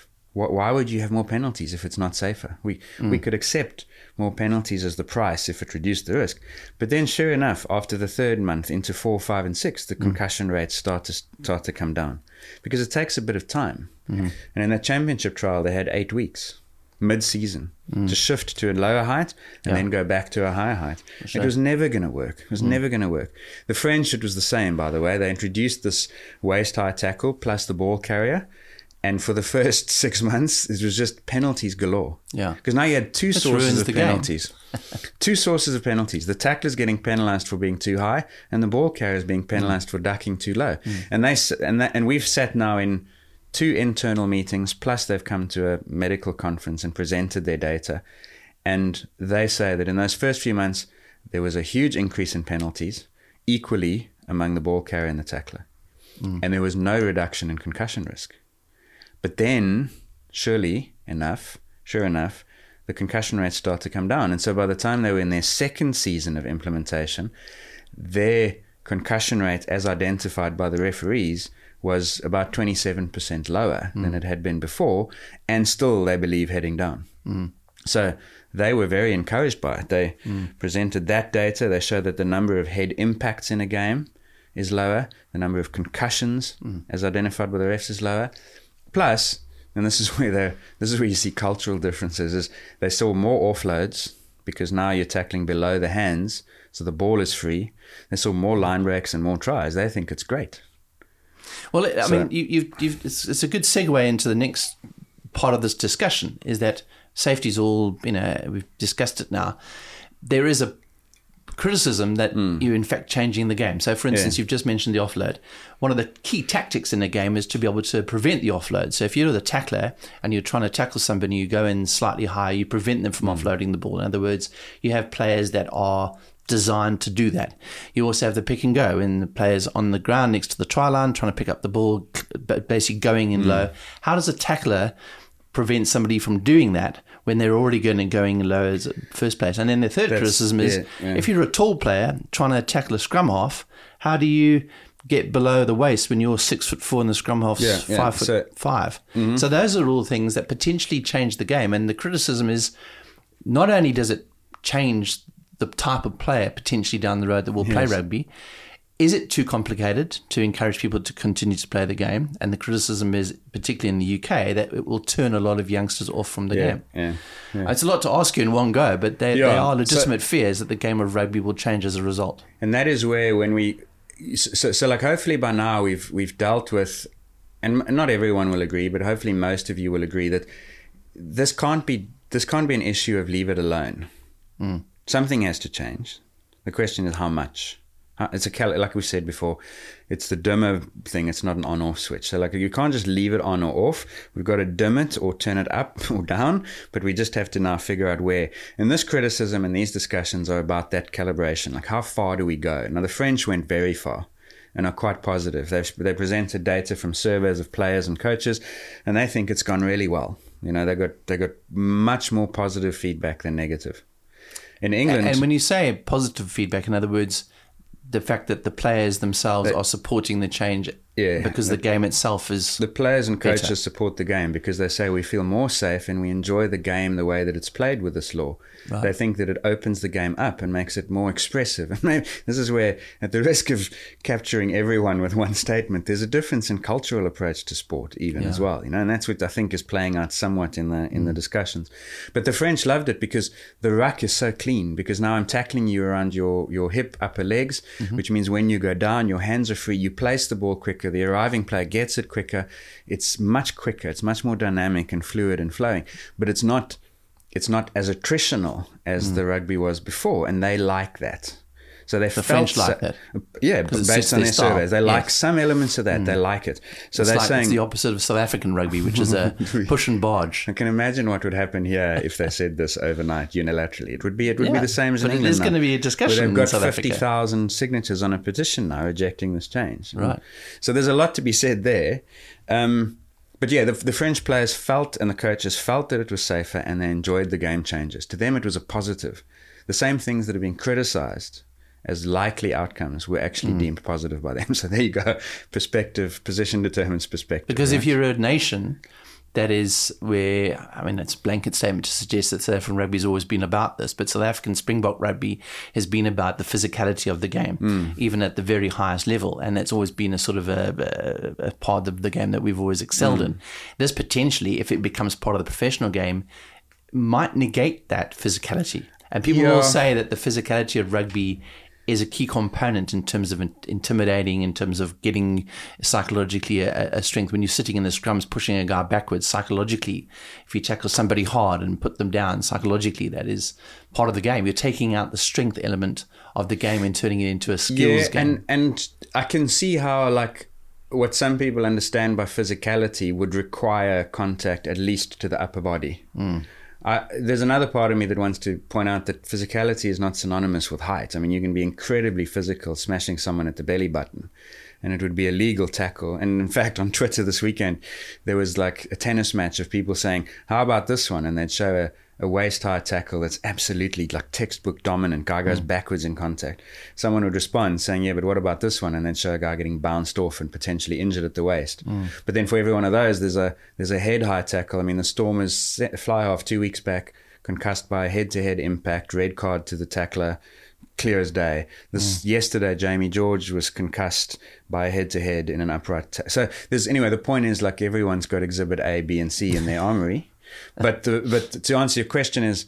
Why would you have more penalties if it's not safer? We could accept more penalties as the price if it reduced the risk. But then sure enough, after the third month into 4, 5, and 6, the concussion rates start to come down because it takes a bit of time. And in that championship trial, they had 8 weeks mid-season to shift to a lower height and then go back to a higher height. It was never going to work. It was never going to work. The French, it was the same, by the way. They introduced this waist-high tackle plus the ball carrier. And for the first 6 months, it was just penalties galore. Yeah. Because now you had two sources of penalties. Two sources of penalties. The tackler's getting penalized for being too high, and the ball carrier's being penalized for ducking too low. And we've sat now in 2 internal meetings, plus they've come to a medical conference and presented their data. And they say that in those first few months, there was a huge increase in penalties, equally among the ball carrier and the tackler. And there was no reduction in concussion risk. But then, sure enough, the concussion rates start to come down. And so by the time they were in their second season of implementation, their concussion rate, as identified by the referees, was about 27% lower than it had been before, and still, they believe, heading down. So they were very encouraged by it. They presented that data. They showed that the number of head impacts in a game is lower. The number of concussions, as identified by the refs, is lower. Plus, and this is where you see cultural differences, is they saw more offloads because now you're tackling below the hands, so the ball is free. They saw more line breaks and more tries. They think it's great. Well, I mean, it's a good segue into the next part of this discussion, is that safety is all, we've discussed it now. There is a criticism that you're in fact changing the game. So, for instance, you've just mentioned the offload. One of the key tactics in a game is to be able to prevent the offload. So if you're the tackler and you're trying to tackle somebody, you go in slightly higher, you prevent them from offloading the ball. In other words, you have players that are designed to do that. You also have the pick and go, and the players on the ground next to the try line trying to pick up the ball, basically going in low. How does a tackler prevent somebody from doing that when they're already going low as first place? And then the third criticism is if you're a tall player trying to tackle a scrum half, how do you get below the waist when you're 6'4" and the scrum half's 5'5"? So those are all things that potentially change the game. And the criticism is not only does it change the type of player potentially down the road that will play rugby, is it too complicated to encourage people to continue to play the game? And the criticism is, particularly in the UK, that it will turn a lot of youngsters off from the game. It's a lot to ask you in one go, but they are legitimate fears that the game of rugby will change as a result. And that is where when we... So like hopefully by now we've dealt with, and not everyone will agree, but hopefully most of you will agree that this can't be an issue of leave it alone. Something has to change. The question is how much. It's like we said before, it's the dimmer thing. It's not an on-off switch. So like you can't just leave it on or off. We've got to dim it or turn it up or down, but we just have to now figure out where. And this criticism and these discussions are about that calibration. Like how far do we go? Now the French went very far and are quite positive. They presented data from surveys of players and coaches, and they think it's gone really well. You know, they got much more positive feedback than negative. In England, and when you say positive feedback, in other words, the fact that the players themselves are supporting the change because the game itself is the players and coaches better. Support the game because they say we feel more safe and we enjoy the game the way that it's played with this law. Right. They think that it opens the game up and makes it more expressive. And maybe this is where, at the risk of capturing everyone with one statement, there's a difference in cultural approach to sport even as well. You know, and that's what I think is playing out somewhat in the discussions. But the French loved it because the ruck is so clean, because now I'm tackling you around your hip upper legs, which means when you go down, your hands are free, you place the ball quicker, the arriving player gets it quicker, it's much quicker, it's much more dynamic and fluid and flowing, but it's not as attritional as the rugby was before, and they like that. So the French like that. Yeah, based on their surveys. They like some elements of that. They like it. So they're saying... It's the opposite of South African rugby, which is a push and barge. I can imagine what would happen here if they said this overnight unilaterally. It would be the same as in England. There's going to be a discussion in South Africa. They've got 50,000 signatures on a petition now rejecting this change. Right. So there's a lot to be said there. But yeah, the French players felt and the coaches felt that it was safer, and they enjoyed the game changes. To them, it was a positive. The same things that have been criticized as likely outcomes were actually deemed positive by them. So there you go. Perspective, position determines perspective. Because if you're a nation that is where, I mean, it's a blanket statement to suggest that South African rugby has always been about this, but South African Springbok rugby has been about the physicality of the game, even at the very highest level. And that's always been a sort of a part of the game that we've always excelled in. This potentially, if it becomes part of the professional game, might negate that physicality. And people will say that the physicality of rugby is a key component in terms of intimidating, in terms of getting psychologically a strength. When you're sitting in the scrums pushing a guy backwards, psychologically, if you tackle somebody hard and put them down, psychologically, that is part of the game. You're taking out the strength element of the game and turning it into a skills game. And I can see how, like, what some people understand by physicality would require contact at least to the upper body. There's another part of me that wants to point out that physicality is not synonymous with height. I mean, you can be incredibly physical, smashing someone at the belly button, and it would be a legal tackle. And in fact, on Twitter this weekend, there was like a tennis match of people saying, how about this one? And they'd show a waist-high tackle that's absolutely like textbook dominant. Guy goes backwards in contact. Someone would respond saying, yeah, but what about this one? And then show a guy getting bounced off and potentially injured at the waist. But then for every one of those, there's a head-high tackle. I mean, the Stormers fly half 2 weeks back, concussed by a head-to-head impact, red card to the tackler, clear as day. Yesterday, Jamie George was concussed by a head-to-head in an upright. So anyway, the point is, like, everyone's got exhibit A, B, and C in their armory. But to answer your question is,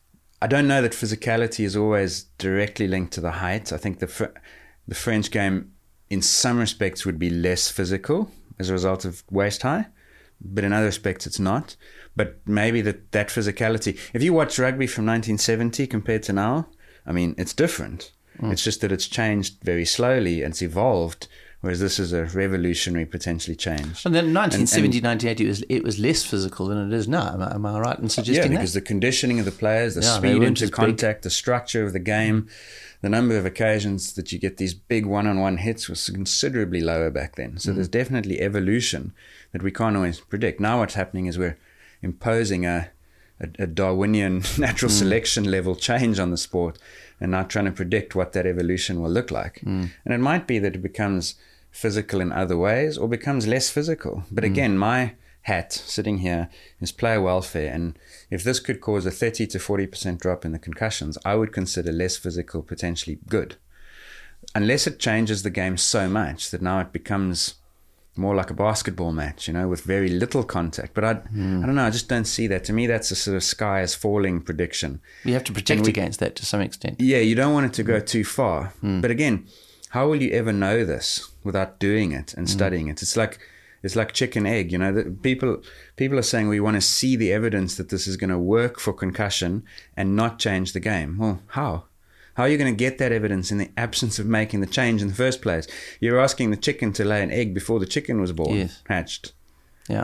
I don't know that physicality is always directly linked to the height. I think the French game, in some respects, would be less physical as a result of waist high, but in other respects, it's not. But maybe that physicality. If you watch rugby from 1970 compared to now, I mean, it's different. It's just that it's changed very slowly and it's evolved, whereas this is a revolutionary potentially change. And then in 1970, 1980, it was less physical than it is now. Am I right in suggesting that? Yeah, because the conditioning of the players, the speed into contact, the structure of the game, the number of occasions that you get these big one-on-one hits was considerably lower back then. So there's definitely evolution that we can't always predict. Now what's happening is we're imposing a Darwinian natural selection level change on the sport and now trying to predict what that evolution will look like. And it might be that it becomes physical in other ways or becomes less physical. But again, my hat sitting here is player welfare, and if this could cause a 30 to 40% drop in the concussions, I would consider less physical potentially good, unless it changes the game so much that now it becomes more like a basketball match, with very little contact. But I don't know, I just don't see that. To me, that's a sort of sky is falling prediction. You have to protect against that to some extent. Yeah, you don't want it to go too far. But again, how will you ever know this without doing it and studying it? It's like chicken egg, people are saying we want to see the evidence that this is going to work for concussion and not change the game. Well, how? How are you going to get that evidence in the absence of making the change in the first place? You're asking the chicken to lay an egg before the chicken was born, hatched. Yeah.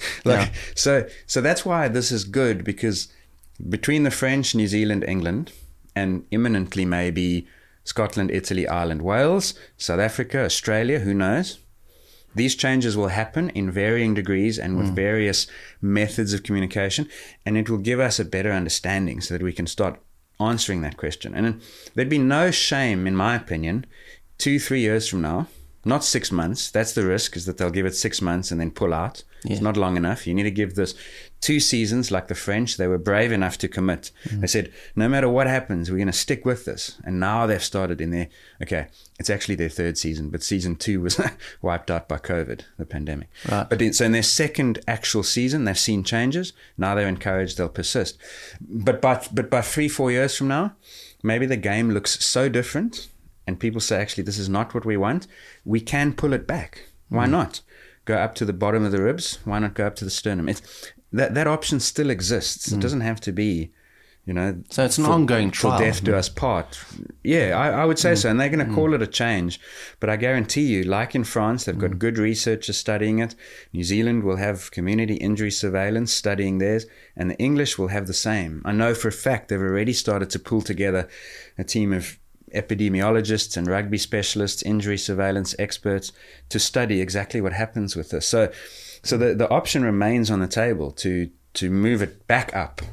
So that's why this is good, because between the French, New Zealand, England, and imminently maybe Scotland, Italy, Ireland, Wales, South Africa, Australia, who knows? These changes will happen in varying degrees and with various methods of communication, and it will give us a better understanding so that we can start answering that question. And there'd be no shame, in my opinion, 2-3 years from now, not 6 months. That's the risk, is that they'll give it 6 months and then pull out. Yeah. It's not long enough. You need to give this 2 seasons, like the French. They were brave enough to commit. They said, no matter what happens, we're going to stick with this. And now they've started in their, it's actually their 3rd season, but season 2 was wiped out by COVID, the pandemic. Right. But so in their 2nd actual season, they've seen changes. Now they're encouraged, they'll persist. But by 3-4 years from now, maybe the game looks so different and people say, actually, this is not what we want. We can pull it back. Why not? Go up to the bottom of the ribs. Why not go up to the sternum? That option still exists. It doesn't have to be, So it's an ongoing trial. Till death do us part. Yeah, I would say so. And they're going to call it a change. But I guarantee you, like in France, they've got good researchers studying it. New Zealand will have community injury surveillance studying theirs. And the English will have the same. I know for a fact they've already started to pull together a team of epidemiologists and rugby specialists, injury surveillance experts, to study exactly what happens with this. So the option remains on the table to move it back up.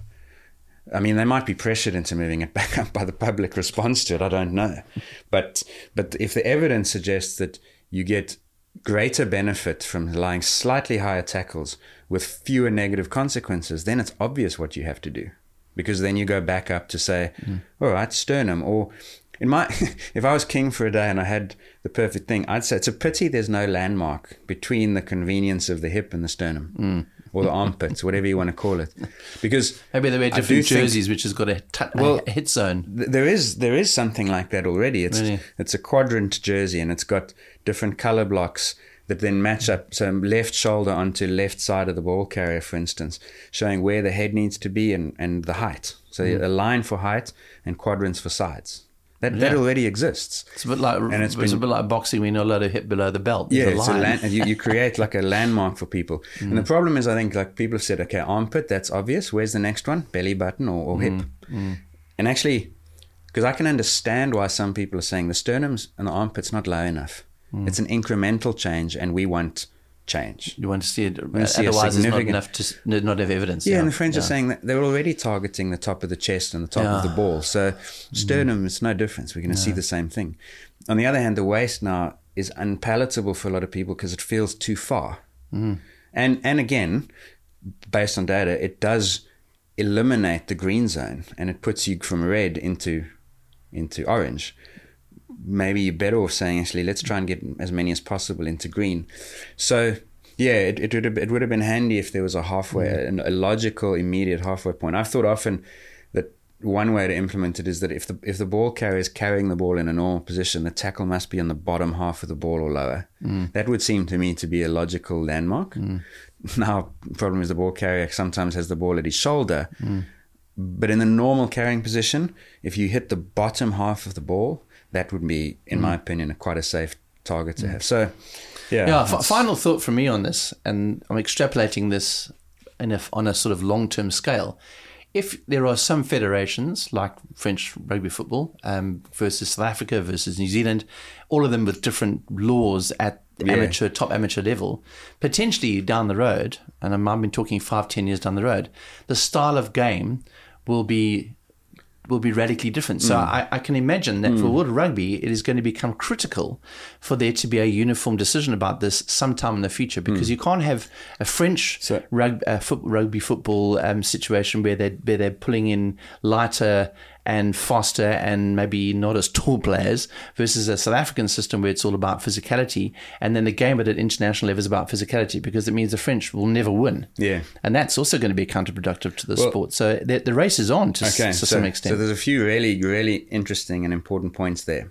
I mean, they might be pressured into moving it back up by the public response to it. I don't know. But if the evidence suggests that you get greater benefit from allowing slightly higher tackles with fewer negative consequences, then it's obvious what you have to do. Because then you go back up to say, all right, sternum, or if I was king for a day and I had the perfect thing, I'd say it's a pity there's no landmark between the convenience of the hip and the sternum, or the armpits, whatever you want to call it. Because maybe they wear different jerseys, which has got a hit zone. There is something like that already. It's a quadrant jersey, and it's got different color blocks that then match up. So left shoulder onto left side of the ball carrier, for instance, showing where the head needs to be and the height. So a line for height and quadrants for sides. That already exists. It's a bit like a bit like boxing. We know a lot of hit below the belt. Yeah, it's you create like a landmark for people. And the problem is, I think, like people have said, okay, armpit, that's obvious. Where's the next one? Belly button or hip. And actually, because I can understand why some people are saying the sternums and the armpit's not low enough. It's an incremental change, and we want change. You want to see it. Otherwise, it's not enough to not have evidence. Yeah, and the French are saying that they're already targeting the top of the chest and the top of the ball. So sternum, it's no difference. We're going to see the same thing. On the other hand, the waist now is unpalatable for a lot of people because it feels too far. And again, based on data, it does eliminate the green zone, and it puts you from red into orange. Maybe you're better off saying, actually, let's try and get as many as possible into green. So, yeah, it would have been handy if there was a halfway, a logical, immediate halfway point. I've thought often that one way to implement it is that if the ball carrier is carrying the ball in a normal position, the tackle must be on the bottom half of the ball or lower. That would seem to me to be a logical landmark. Now, the problem is the ball carrier sometimes has the ball at his shoulder. But in the normal carrying position, if you hit the bottom half of the ball, that would be, in my opinion, quite a safe target to have. So, yeah. Final thought from me on this, and I'm extrapolating this on a sort of long-term scale. If there are some federations like French rugby football versus South Africa versus New Zealand, all of them with different laws at top amateur level, potentially down the road, and I've been talking 5-10 years down the road, the style of game will be radically different. So I can imagine that for World Rugby, it is going to become critical for there to be a uniform decision about this sometime in the future, because you can't have a French rugby football situation where they're pulling in lighter and faster and maybe not as tall players versus a South African system where it's all about physicality. And then the game at an international level is about physicality, because it means the French will never win. Yeah. And that's also going to be counterproductive to the sport. So the race is on to some extent. So there's a few really, really interesting and important points there.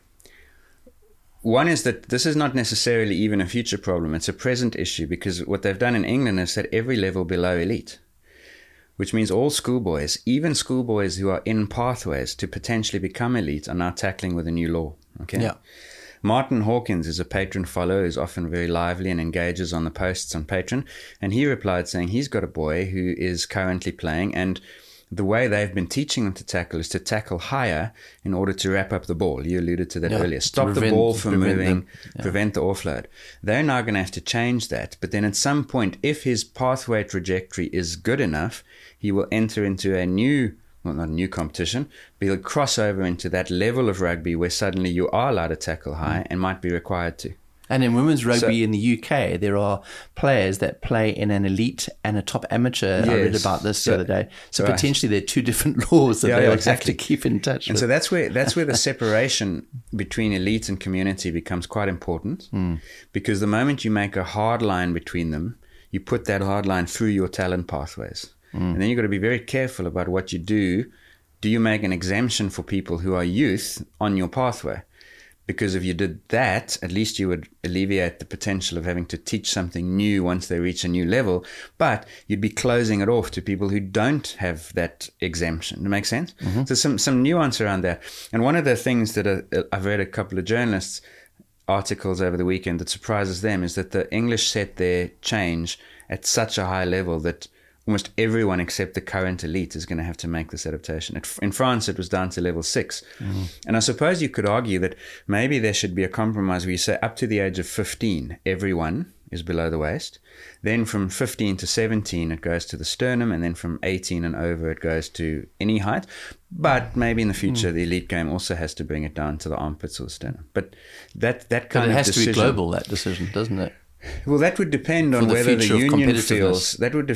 One is that this is not necessarily even a future problem. It's a present issue, because what they've done in England is set every level below elite, which means all schoolboys, even schoolboys who are in pathways to potentially become elite, are now tackling with a new law. Okay. Yeah. Martin Hawkins is a patron follower who's often very lively and engages on the posts on Patreon. And he replied saying he's got a boy who is currently playing, and the way they've been teaching them to tackle is to tackle higher in order to wrap up the ball. You alluded to that earlier. Stop the ball from moving, prevent the offload. They're now going to have to change that. But then at some point, if his pathway trajectory is good enough, he will enter into a new, well, not a new competition, but he'll cross over into that level of rugby where suddenly you are allowed to tackle high and might be required to. And in women's rugby in the UK, there are players that play in an elite and a top amateur. Yes. I read about this the other day. So potentially there are two different laws that they would have to keep in touch with. And so that's where the separation between elite and community becomes quite important, because the moment you make a hard line between them, you put that hard line through your talent pathways. And then you've got to be very careful about what you do. Do you make an exemption for people who are youth on your pathway? Because if you did that, at least you would alleviate the potential of having to teach something new once they reach a new level, but you'd be closing it off to people who don't have that exemption. Does that make sense? Mm-hmm. So some nuance around that. And one of the things that I've read a couple of journalists' articles over the weekend that surprises them is that the English set their change at such a high level that almost everyone except the current elite is going to have to make this adaptation. In France, it was down to level 6. Mm-hmm. And I suppose you could argue that maybe there should be a compromise where you say up to the age of 15, everyone is below the waist. Then from 15 to 17, it goes to the sternum. And then from 18 and over, it goes to any height. But maybe in the future, the elite game also has to bring it down to the armpits or the sternum. But that kind of decision... But it has to be global, that decision, doesn't it? Well, that would depend on whether the union feels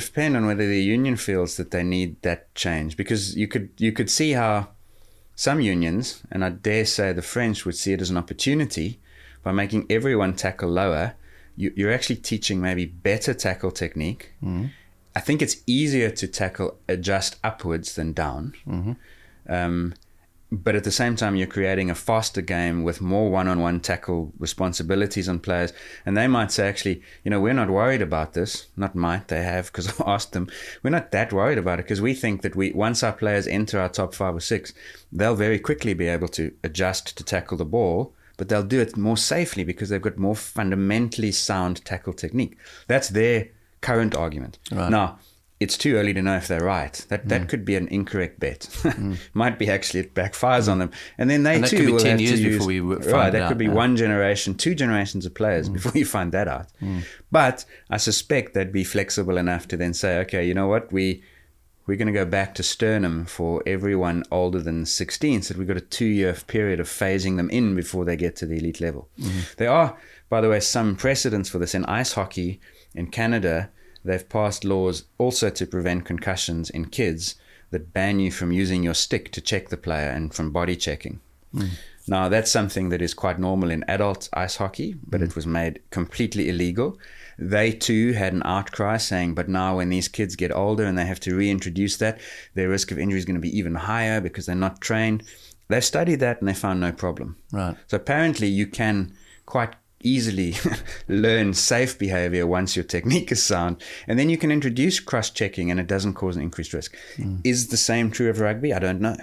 that they need that change, because you could see how some unions, and I dare say the French, would see it as an opportunity by making everyone tackle lower. You're actually teaching maybe better tackle technique. Mm-hmm. I think it's easier to adjust upwards than down. Mm-hmm. But at the same time, you're creating a faster game with more one-on-one tackle responsibilities on players. And they might say, actually, we're not worried about this. Not might, they have, because I asked them. We're not that worried about it, because we think that once our players enter our top 5 or 6, they'll very quickly be able to adjust to tackle the ball, but they'll do it more safely because they've got more fundamentally sound tackle technique. That's their current argument. Right. Now, it's too early to know if they're right. That could be an incorrect bet. Might be actually it backfires on them. And then they too will have to use... Before we find that out, could be 1 generation, 2 generations of players before you find that out. But I suspect they'd be flexible enough to then say, okay, you know what, we're going to go back to sternum for everyone older than 16. So we've got a 2-year period of phasing them in before they get to the elite level. There are, by the way, some precedents for this. In ice hockey in Canada, they've passed laws also to prevent concussions in kids that ban you from using your stick to check the player and from body checking. Now, that's something that is quite normal in adult ice hockey, but it was made completely illegal. They too had an outcry saying, but now when these kids get older and they have to reintroduce that, their risk of injury is going to be even higher because they're not trained. They've studied that and they found no problem. Right. So apparently you can quite easily learn safe behavior once your technique is sound, and then you can introduce cross-checking and it doesn't cause an increased risk. Is the same true of rugby? I don't know.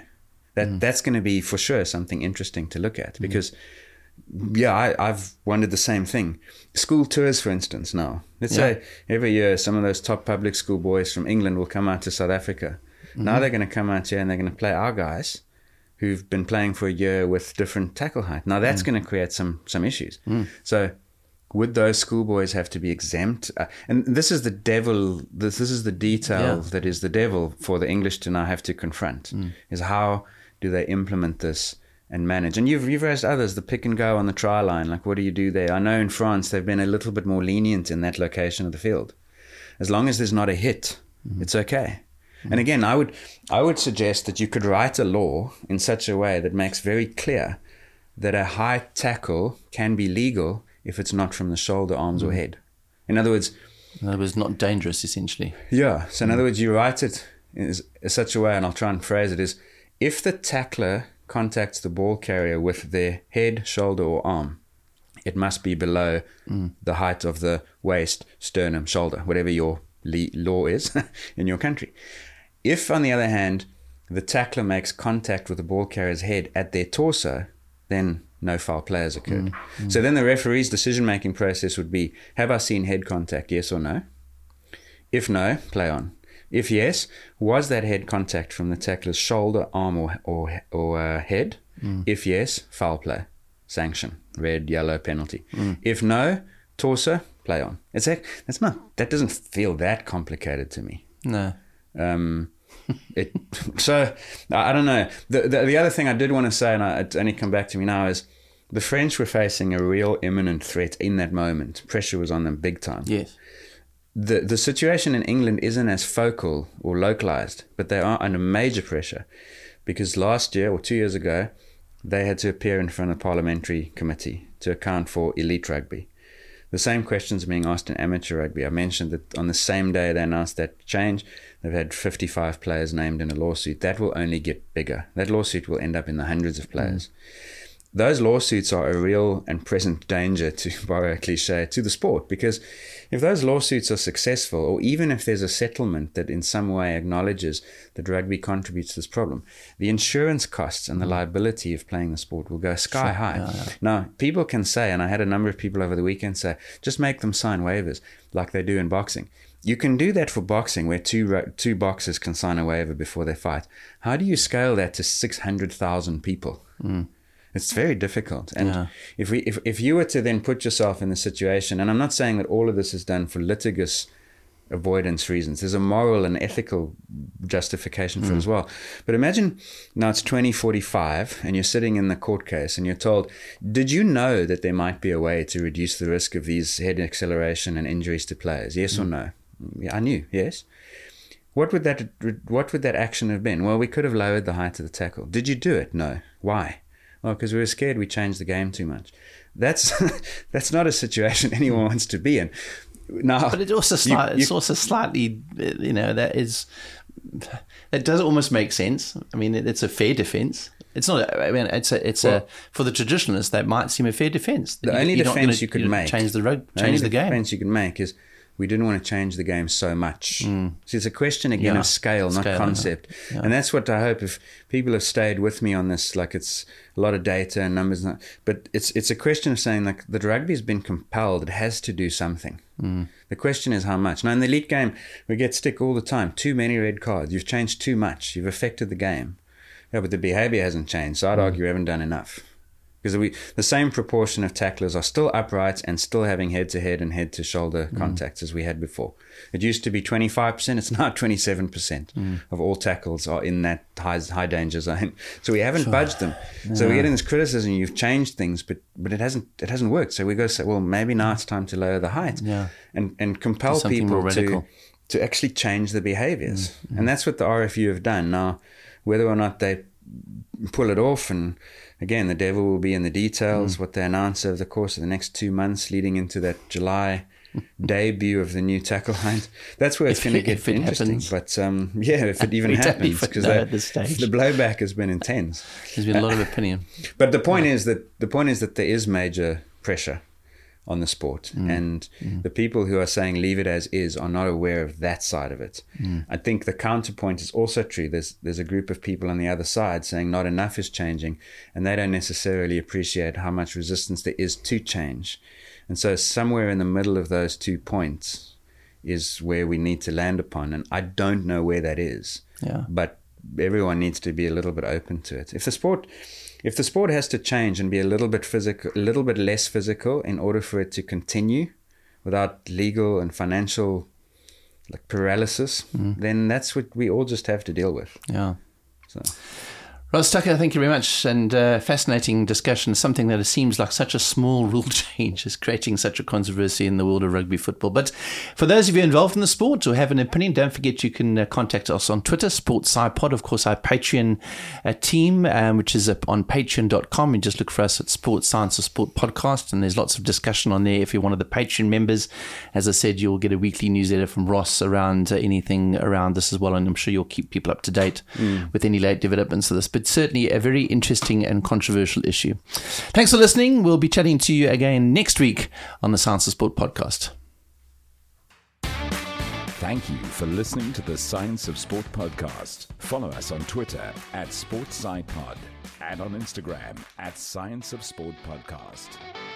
That's going to be for sure something interesting to look at because, I've wondered the same thing. School tours, for instance, now. Let's say every year some of those top public school boys from England will come out to South Africa. Now they're going to come out here and they're going to play our guys who've been playing for a year with different tackle height. Now that's going to create some issues. So would those schoolboys have to be exempt? And this is the devil. This is the detail that is the devil for the English to now have to confront. Is how do they implement this and manage? And you've raised others, the pick and go on the try line. Like, what do you do there? I know in France they've been a little bit more lenient in that location of the field. As long as there's not a hit, it's okay. And again, I would suggest that you could write a law in such a way that makes very clear that a high tackle can be legal if it's not from the shoulder, arms, or head. In other words, not dangerous, essentially. Yeah. So in other words, you write it in such a way, and I'll try and phrase it, is if the tackler contacts the ball carrier with their head, shoulder, or arm, it must be below the height of the waist, sternum, shoulder, whatever your law is in your country. If, on the other hand, the tackler makes contact with the ball carrier's head at their torso, then no foul play has occurred. So then the referee's decision-making process would be, have I seen head contact, yes or no? If no, play on. If yes, was that head contact from the tackler's shoulder, arm, or head? If yes, foul play, sanction, red, yellow, penalty. If no, torso, play on. That doesn't feel that complicated to me. No. So I don't know. The other thing I did want to say, and it's only come back to me now, is the French were facing a real imminent threat in that moment. Pressure was on them big time. Yes. The situation in England isn't as focal or localized, but they are under major pressure because last year or 2 years ago, they had to appear in front of a parliamentary committee to account for elite rugby. The same questions are being asked in amateur rugby. I mentioned that on the same day they announced that change, they've had 55 players named in a lawsuit. That will only get bigger. That lawsuit will end up in the hundreds of players. Those lawsuits are a real and present danger, to borrow a cliche, to the sport, because if those lawsuits are successful, or even if there's a settlement that in some way acknowledges that rugby contributes to this problem, the insurance costs and the liability of playing the sport will go sky high. Yeah. Now, people can say, and I had a number of people over the weekend say, just make them sign waivers like they do in boxing. You can do that for boxing where two boxers can sign a waiver before they fight. How do you scale that to 600,000 people? It's very difficult. And if you were to then put yourself in the situation, and I'm not saying that all of this is done for litigious avoidance reasons. There's a moral and ethical justification for it as well. But imagine now it's 2045 and you're sitting in the court case and you're told, did you know that there might be a way to reduce the risk of these head acceleration and injuries to players? Yes or no? Yeah, I knew, yes. What would that action have been? Well, we could have lowered the height of the tackle. Did you do it? No. Why? Well, because we were scared we changed the game too much. That's not a situation anyone wants to be in. Now, but it's also slightly, that does almost make sense. I mean, it's a fair defense. It's not. I mean, for the traditionalists that might seem a fair defense. The only defense you could make, change the game. Defense you could make is, we didn't want to change the game so much. See, it's a question again of scale, not concept. Yeah. And that's what I hope, if people have stayed with me on this, like it's a lot of data and numbers, but it's a question of saying, like, the rugby has been compelled, it has to do something. The question is how much. Now in the elite game, we get stick all the time. Too many red cards. You've changed too much. You've affected the game. Yeah, but the behavior hasn't changed. So I'd argue we haven't done enough. Because the same proportion of tacklers are still upright and still having head-to-head and head-to-shoulder contacts as we had before. It used to be 25%. It's now 27% of all tackles are in that high danger zone. So we haven't budged them. Yeah. So we're getting this criticism. You've changed things, but it hasn't worked. So we got to say, well, maybe now it's time to lower the height and compel people to actually change the behaviors. And that's what the RFU have done. Now, whether or not they pull it off, and again, the devil will be in the details, what they announce over the course of the next 2 months leading into that July debut of the new tackle height. That's where it's going to get interesting. Happens. But if it even happens, because the blowback has been intense. There's been a lot of opinion. But the point is that there is major pressure on the sport. And the people who are saying leave it as is are not aware of that side of it. I think the counterpoint is also true. There's a group of people on the other side saying not enough is changing, and they don't necessarily appreciate how much resistance there is to change. And so somewhere in the middle of those 2 points is where we need to land upon. And I don't know where that is. Yeah. But everyone needs to be a little bit open to it. If the sport has to change and be a little bit physical, a little bit less physical in order for it to continue without legal and financial paralysis, then that's what we all just have to deal with. Yeah. So. Ross Tucker, thank you very much. And fascinating discussion. Something that seems like such a small rule change is creating such a controversy in the world of rugby football. But for those of you involved in the sport or have an opinion, don't forget you can contact us on Twitter, SportsSciPod. Of course, our Patreon team, which is on patreon.com. You just look for us at Sports Science or Sport Podcast. And there's lots of discussion on there. If you're one of the Patreon members, as I said, you'll get a weekly newsletter from Ross around anything around this as well. And I'm sure you'll keep people up to date with any late developments of this. But certainly a very interesting and controversial issue. Thanks for listening. We'll be chatting to you again next week on the Science of Sport podcast. Thank you for listening to the Science of Sport podcast. Follow us on Twitter at SportsSciPod and on Instagram at Science of Sport Podcast.